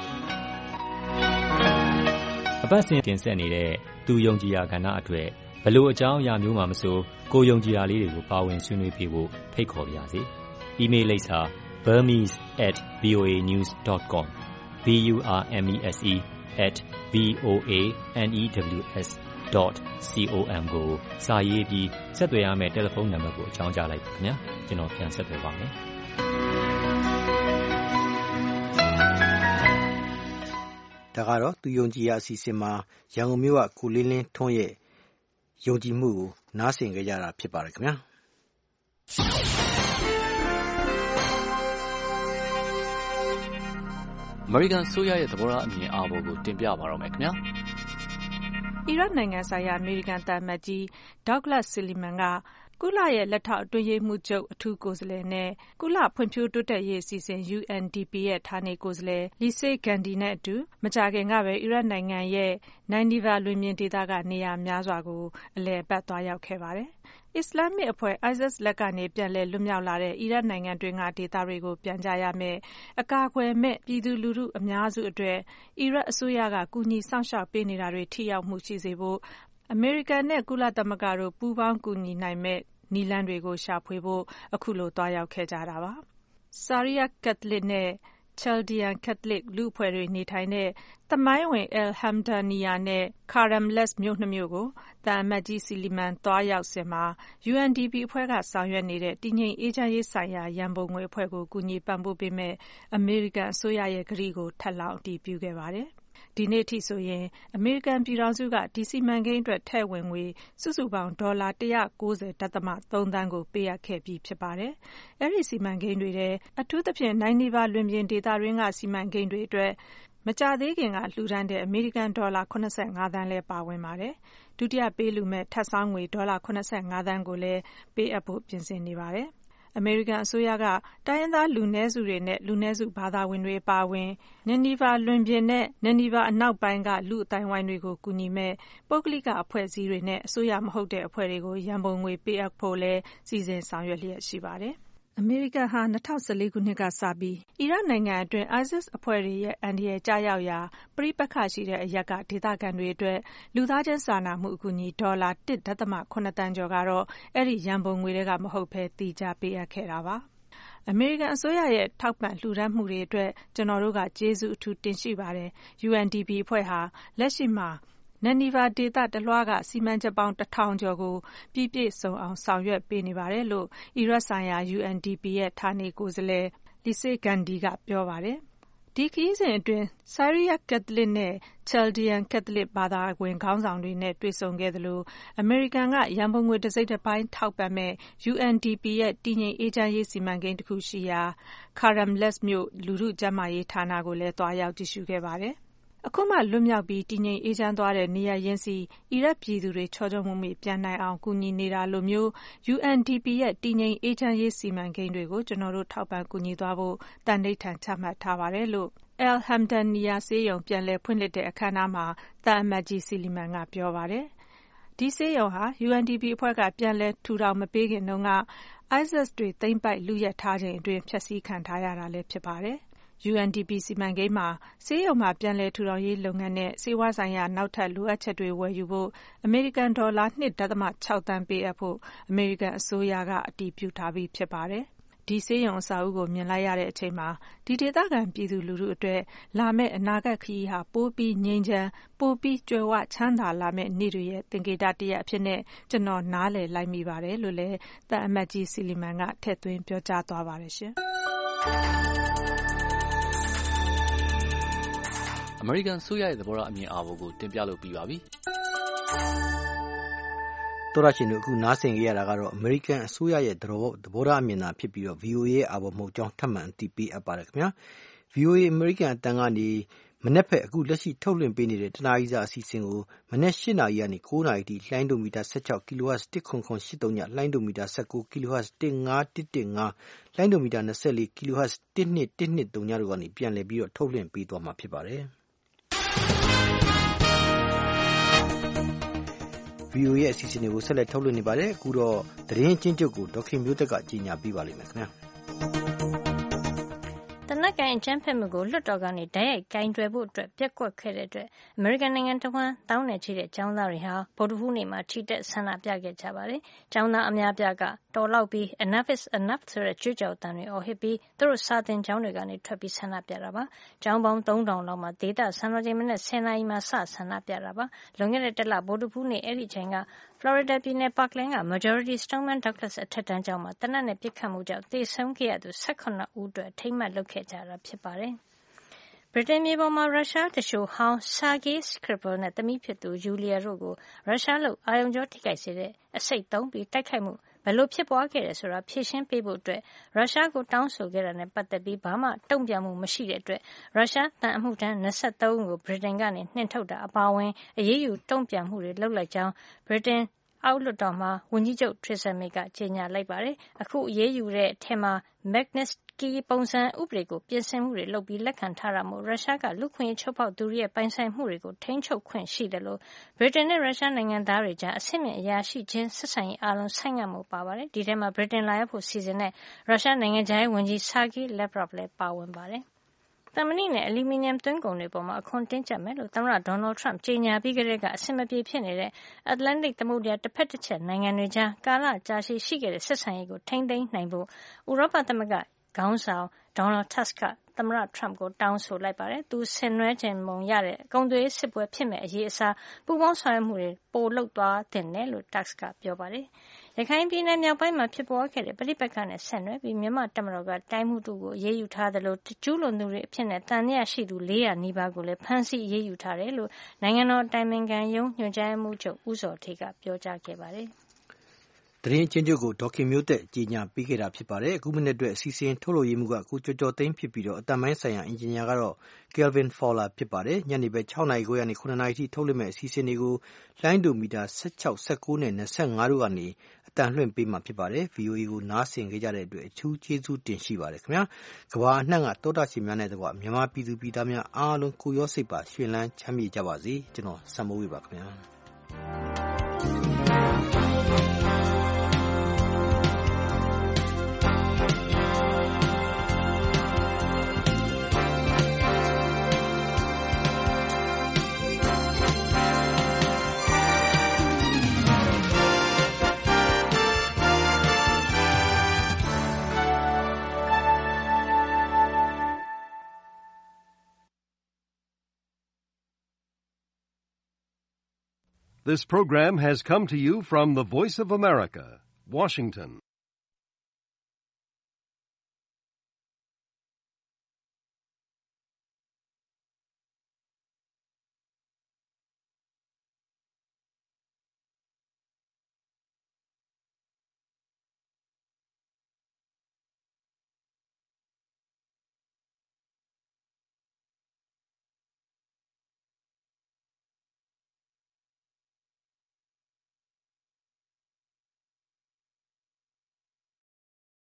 အပတ်စဉ်တင်ဆက်နေတဲ့သူယုံကြည်ရာကဏ္ဍအတွက်ဘလို့အကြောင်းအရာမျိုးမှမဆိုကိုယုံကြည်ရာလေးတွေကိုပါဝင်ဆွေးနွေးပြဖို့ဖိတ်ခေါ်ပါရစေ။ email လိပ်စာ burmese at voanews dot com b u r m e s e at v o a n e w s dot com ကိုစာရေးပြီးဆက်သွယ်ရမယ့်တယ်လီဖုန်းနံပါတ်ကိုအကြောင်းကြားလိုက်ပါခင်ဗျာ။ကျွန်တော်ပြန်ဆက်သွယ်ပါမယ်။ဒါကတော့သူယုံကြည်ရာအစီအစဉ်မှာရန်ကုန်မြို့ကကိုလင်းလင်းထွန်းရဲ့ယုံကြည်မှုကိုနားဆင်ကြရတာဖြစ်ပါတယ်ခင်ဗျာအမေရိကန်ဆိုရရဲ့သဘောထားအမြင်အာဘော်ကိုတင်ပြပါတော့မယ်ခင်ဗျာအီရတ်နိုင်ငံဆိုင်ရာအမေရိကန်သံအမတ်ကြီးဒေါက်လတ်ဆီလီမန်ကကုလရဲ့လက်ထောက်အတွင်းရေးမှူးချုပ်အထူးကိုယ်စားလှယ်နဲ့ကုလဖွံ့ဖြိုးတိုးတက်ရေးအစီအစဉ် U N D P ရဲ့ဌာနေကိုယ်စားလှယ် Lise Gandhi နဲ့အတူမကြာခင်ကပဲအီရတ်နိုင်ငံရဲ့နိုင်နီဗာလွင်ပြင်ဒေသကနေရာများစွာကိုအလည်အပတ်သွားရောက်ခဲ့ပါတယ်။အစ္စလာမစ်အဖွဲ့ ISIS လက်ကနေပြန်လည်လွတ်မြောက်လာတဲ့အီရတ်နိုင်ငံတွင်းကဒေသတွေကိုပြန်ကြရမယ့်အကာအကွယ်မဲ့ပြည်သူလူထုအများစုအတွက်အီရတ်အစိုးရကကူညီစောင့်ရှောက်ပေးနေတာတွေထိရောက်မှုရှိစေဖို့အမေရိကန်နဲ့ကုလသမဂ္ဂတို့ပူးပေါင်းကူညီနိုင်မယ့်နည်းလမ်းတွေကိုရှာဖွေဖို့အခုလိုသွားရောက်ခဲ့ကြတာပါ။ Syriac Catholic နဲ့ Chaldean Catholic လူအဖွဲ့တွေနေထိုင်တဲ့သမိုင်းဝင် Al-Hamdaniya နဲ့ Karamaleh မြို့နှစ်မြို့ကိုသံအမတ်ကြီးဆီလီမန်သွားရောက်စဉ်မှာ U N D P အဖွဲ့ကဆောင်ရွက်နေတဲ့တည်ငြိမ်အေးချမ်းရေးဆိုင်ရာရန်ပုံငွေအဖွဲ့ကိုကူညီပံ့ပိုးပေးမယ့်အမေရိကန်အစိုးရရဲ့ကတိကိုထပ်လောင်းအတည်ပြုခဲ့ပါတယ်။ဒီနေ့ထိဆိုရင်အမေရိကန်ပြည်ထောင်စုကဒီစီမံကိန်းအတွက်ထည့်ဝင်ငွေစုစုပေါင်းဒေါ်လာone hundred ninety point threeသန်းကိုပေးအပ်ခဲ့ပြီးဖြစ်ပါတယ်။အဲဒီစီမံကိန်းတွေထဲအထူးသဖြင့်နိုင်နီဗာလွင်ပြင်ဒေသတွင်းကစီမံကိန်းတွေအတွက်မကြာသေးခင်ကလှူဒါန်းတဲ့အမေရိကန်ဒေါ်လာseventy-fiveသန်းလည်းပါဝင်ပါတယ်။ဒုတိယပေးလှူမဲ့ထပ်ဆောင်းငွေဒေါ်လာseventy-fiveသန်းကိုလည်းပေးအပ်ဖို့ပြင်ဆင်နေပါတယ်။အမေရိကန်အစိုးရကတိုင်းရင်းသားလူနည်းစုတွေနဲ့လူနည်းစုဘာသာဝင်တွေအပါအဝင်နိုင်နီဗာလွင်ပြင်နဲ့နိုင်နီဗာအနောက်ပိုင်းကလူအတိုင်းဝိုင်းတွေကိုကူညီမဲ့ပုဂ္ဂလိကအဖွဲ့အစည်းတွေနဲ့အစိုးရမဟုတ်တဲ့အဖွဲ့တွေကိုရန်ပုံငွေပေးအပ်ဖို့လည်းစီစဉ်ဆောင်ရွက်လျက်ရှိပါတယ်။အမေရိကန်ဟာ၂၀၁၄ခုနှစ်ကစပြီးအီရတ်နိုင်ငံအတွင်း ISIS အဖွဲ့တွေရဲ့အန္တရာယ်ကျရောက်ရာပဋိပက္ခရှိတဲ့အရပ်ကဒေသခံတွေအတွက်လူသားချင်းစာနာမှုအကူအညီဒေါ်လာone point sevenသန်းကျော်ကတော့အဲဒီရန်ပုံငွေတွေကမဟုတ်ဘဲသီးခြားပေးအပ်ခဲ့တာပါ။အမေရိကန်အစိုးရရဲ့ထောက်ပံ့လှူဒါန်းမှုတွေအတွက်ကျွန်တော်တို့ကကျေးဇူးအထူးတင်ရှိပါတယ်။ U N D P အဖွဲ့ဟာလက်ရှိမှာနန်နီဗာဒေသတလွှားကစီမံချက်ပေါင်းတစ်ထောင်ကျော်ကိုပြည့်ပြည့်စုံအောင်ဆောင်ရွက်ပေးနေပါတယ်လို့အီရတ်ဆိုင်ရာ ယူ အန် ဒီ ပီ ရဲ့ဌာနေကိုယ်စားလှယ် Lise Gandhi ကပြောပါတယ်။ဒီခရီးစဉ်အတွင်း ဆီးရီးယားကက်သလစ်နဲ့ Chaldean ကက်သလစ်ဘာသာဝင်ခေါင်းဆောင်တွေနဲ့တွေ့ဆုံခဲ့သလိုအမေရိကန်ကရန်ပုံငွေတစ်စိတ်တစ်ပိုင်းထောက်ပံ့မဲ့ ယူ အန် ဒီ ပီ ရဲ့တည်ငြိမ်အေးချမ်းရေးစီမံကိန်းတစ်ခုရှိရာ Karamallah မြို့လူထုကျန်းမာရေးဌာနကိုလည်းသွားရောက်ကြည့်ရှုခဲ့ပါတယ်။အခုမှလွတ်မြောက်ပြီးတည်ငြိမ်အေးချမ်းသွားတဲ့နေရာရင်းစီအီရတ်ပြည်သူတွေချောချောမွေ့မွေ့ပြန်နိုင်အောင်ကူညီနေတာလိုမျိုး ယူ အန် ဒီ ပီ ရဲ့တည်ငြိမ်အေးချမ်းရေးစီမံကိန်းတွေကိုကျွန်တော်တို့ထောက်ပံ့ကူညီသွားဖို့တန်ဋိဌာန်ချမှတ်ထားပါတယ်လို့ Al-Hamdaniya ဆေးရုံပြန်လည်ဖွင့်လှစ်တဲ့အခမ်းအနားမှာသံအမတ်ကြီးစီလီမန်ကပြောပါတယ်။ဒီဆေးရုံဟာ ယူ အန် ဒီ ပီ အဖွဲ့ကပြန်လည်ထူထောင်မပေးခင်တုန်းက ISIS တွေသိမ်းပိုက်လုယက်ထားချိန်အတွင်းဖျက်ဆီးခံထားရတာလည်းဖြစ်ပါတယ်။ ယူ အန် ဒီ ပီ စီမံကိန်းမှာဆေးရုံမှာပြန်လည်ထူထောင်ရေးလုပ်ငန်းနဲ့ဆေးဝါးဆိုင်ရာနောက်ထပ်လိုအပ်ချက်တွေဝယ်ယူဖို့အမေရိကန်ဒေါ်လာ ၂.၆ သန်းပေးအပ်ဖို့အမေရိကန်အစိုးရကအတည်ပြုထားပြီးဖြစ်ပါတယ်။ဒီဆေးရုံအဆောက်အဦကိုမြင်လိုက်ရတဲ့အချိန်မှာဒီဒေသခံပြည်သူလူထုအတွက်လာမယ့်အနာဂတ်ခရီးဟာပိုပြီးငြိမ်းချမ်းပိုပြီးကြွယ်ဝချမ်းသာလာမယ့်နေ့တွေရဲ့သင်္ကေတတစ်ရပ်အဖြစ်နဲ့ကျွန်တော်နားလည်လိုက်မိပါတယ်လို့လည်းသံအမတ်ကြီးစီလီမန်ကထည့်သွင်းပြောကြားသွားပါတယ်ရှင်။အမေရိကန်ဆိုရရဲ့သဘောထားအမြင်အာဘော်ကိုတင်ပြလို့ပြီးပါပြီ။တော်ရရှင်တို့အခုနားဆင်ကြရတာကတော့အမေရိကန်အစိုးရရဲ့သဘောထားအမြင်သာဖြစ်ပြီးတော့ ဗီအိုအေ ရဲ့အာဘော်မဟုတ်ကြောင်းထပ်မံအသိပေးအပ်ပါတယ်ခင်ဗျာ။ ဗီအိုအေ အမေရိကန်အတန်ကနေမနေ့ဖက်အခုလက်ရှိထုတ်လွှင့်ပေးနေတဲ့တနားရီစာအစီအစဉ်ကိုမနေ့၈နာရီကနေ၉နာရီထိလိုင်းဒိုမီတာ၁၆ kHz ၁၇၇၈၃ညလိုင်းဒိုမီတာ၁၉ kHz ၁၅၁၁၅လိုင်းဒိုမီတာ၂၄ kHz ၁၂၁၂၃ညတို့ကနေပြန်လည်ပြီးတော့ထုတ်လွှင့်ပေးသွားမှာဖြစ်ပါတယ်။ဗီအိုအေ ရဲ့အစီအစဉ်တွေကိုဆက်လက်ထုတ်လွှင့်နေပါတယ်။အခုတော့သတင်းချင်းချုပ်ကိုဒေါက်ခင်မျိုးသက်ကကြီးညာပေးပါလိမ့်မယ်ခင်ဗျာ။တနက်ကိုင်အကြမ်းဖက်မှုကိုလွှတ်တော်ကနေတိုက်ရိုက်ကင်တွယ်ဖို့အတွက်ပြက်ကွက်ခဲ့တဲ့အတွက်အမေရိကန်နိုင်ငံတဝန်းတောင်းနယ်ချီတဲ့ကျောင်းသားတွေဟာဗုဒ္ဓဟူးနေ့မှာချီတက်ဆန္ဒပြခဲ့ကြပါတယ်။ကျောင်းသားအများပြားကတော်လောက်ပြီး enough is enough ဆိုတဲ့ကြွေးကြော်သံတွေအော်ဟစ်ပြီးသူတို့စာသင်ကျောင်းတွေကနေထွက်ပြီးဆန္ဒပြတာပါ။ကျောင်းပေါင်းသုံးထောင်လောက်မှာဒေသစံတော်ချိန်မနက်၁၀နာရီမှာစဆန္ဒပြတာပါ။လွန်ခဲ့တဲ့တစ်လဗုဒ္ဓဟူးနေ့အဲ့ဒီချိန်ကFlorida ပြည်နယ် Parkland က Majority Stoneman Douglas အထက်တန်းကျောင်းမှာသေနတ်နဲ့ပစ်ခတ်မှုကြောင့်သေဆုံးခဲ့ရသူ၁၇ဦးအတွက်အထိမ်းအမှတ်လုပ်ခဲ့ကြတာဖြစ်ပါတယ်။ ဗြိတိန်မြေပေါ်မှာရုရှားတရှို့ဟောင်း Sergei Skripal နဲ့သမီးဖြစ်သူ Yulia တို့ကိုရုရှားလုပ်အာရုံကြောထိခိုက်စေတဲ့အဆိပ်သုံးပြီးတိုက်ခိုက်မှုဘယ်လိုဖြစ်ပွားခဲ့တယ်ဆိုတာဖြေရှင်းပေးဖို့အတွက်ရုရှားကိုတောင်းဆိုခဲ့တာနဲ့ပတ်သက်ပြီးဘာမှတုံ့ပြန်မှုမရှိတဲ့အတွက်ရုရှားသံအမှုထမ်း၂၃ဦးကိုဗြိတိန်ကနေနှင်ထုတ်တာအပါအဝင်အရေးယူတုံ့ပြန်မှုတွေလုပ်လိုက်ကြောင်းဗြိတိန်အောက်လွှတ်တော်မှာဝန်ကြီးချုပ် Theresa May ကကြေညာလိုက်ပါတယ်။အခုအရေးယူတဲ့အထက်မှာ Magnitsky ပုံစံဥပဒေကိုပြင်ဆင်မှုတွေလုပ်ပြီးလက်ခံထားတာမို့ရုရှားကလူခွင့်ရေးချိုးဖောက်သူတွေရဲ့ပိုင်ဆိုင်မှုတွေကိုထိန်းချုပ်ခွင့်ရှိတယ်လို့ဗြိတိန်နဲ့ရုရှားနိုင်ငံသားတွေကြားအဆင့်မြင့်အရာရှိချင်းဆက်ဆံရေးအားလုံးဆိုင်းငံ့မှုပါပါတယ်။ဒီထဲမှာဗြိတိန်လာရောက်ဖို့စီစဉ်တဲ့ရုရှားနိုင်ငံခြားရေးဝန်ကြီး Sergei Lavrov လည်းပါဝင်ပါတယ်။သံမဏိနဲ့အလူမီနီယံသွင်းကုန်တွေပေါ်မှာအခွန်တင်းကျပ်မယ်လို့သမ္မတဒေါ်နယ်ထရမ့်ကြေညာပြီးကတည်းကအဆင်မပြေဖြစ်နေတဲ့အတ္တလန္တိတ်သမုဒ္ဒရာတစ်ဖက်တစ်ချက်နိုင်ငံတွေကြားကာလကြာရှည်ရှိခဲ့တဲ့ဆက်ဆံရေးကိုထိန်းသိမ်းနိုင်ဖို့ဥရောပသမဂ္ဂခေါင်းဆောင်ဒေါ်နယ်ထပ်ကသမ္မတထရမ့်ကိုတောင်းဆိုလိုက်ပါတယ်။သူဆင်နွှဲခြင်းပုံရတဲ့ကုန်သွယ်ရေးစစ်ပွဲဖြစ်မဲ့အရေးအစားပူးပေါင်းဆောင်ရွက်မှုတွေပိုလုပ်သွားတင်တယ်လို့တက်စ်ကပြောပါတယ်။ရခိုင်ပြည်နယ်မြောက်ပိုင်းမှာဖြစ်ပွားခဲ့တဲ့ပဋိပက္ခနဲ့ဆက်နွယ်ပြီးမြန်မာတပ်မတော်ကတိုင်းမှုတို့ကိုအရေးယူထားသလိုကျူးလွန်သူတွေအဖြစ်နဲ့တန်မြတ်ရှိသူ၄၀၀နီးပါးကိုလည်းဖမ်းဆီးအရေးယူထားတယ်လို့နိုင်ငံတော်တိုင်ပင်ခံရုံးညွှန်ကြားမှုချုပ်ဦးစောထေးကပြောကြားခဲ့ပါတယ်။သတင်းချင်းချုပ်ကိုဒေါက်ခင်မျိုးသက်ကြီးညာပေးခဲ့တာဖြစ်ပါတယ်အခုမိနစ်အတွက်အစီအစဉ်ထုတ်လို့ရမှုကကိုကျော်ကျော်သိန်းဖြစ်ပြီးတော့အတမိုင်းဆိုင်ရာအင်ဂျင်နီယာကတော့ Kelvin Fowler ဖြစ်ပါတယ်ညနေပဲ၆နာရီခွဲကနေ9နာရီထိထုတ်လွှင့်မဲ့အစီအစဉ်တွေကိုလိုင်းဒိုမီတာ၁၆ ၁၉နဲ့၂၅တို့ကနေအတန်လွှင့်ပေးမှာဖြစ်ပါတယ် ဗီအိုအေ ကိုနားဆင်ကြတဲ့အတွက်အထူးကျေးဇူးတင်ရှိပါတယ်ခင်ဗျာကဘာအနှံ့ကတောတာရှင်များနဲ့တကွမြန်မာပြည်သူပြည်သားများအားလုံးကိုရောစိတ်ပါရှင်လန်းချမ်းမြေ့ကြပါစေကျွန်တော်စံမိုးဝေပါခင်ဗျာ This program has come to you from the Voice of America, Washington.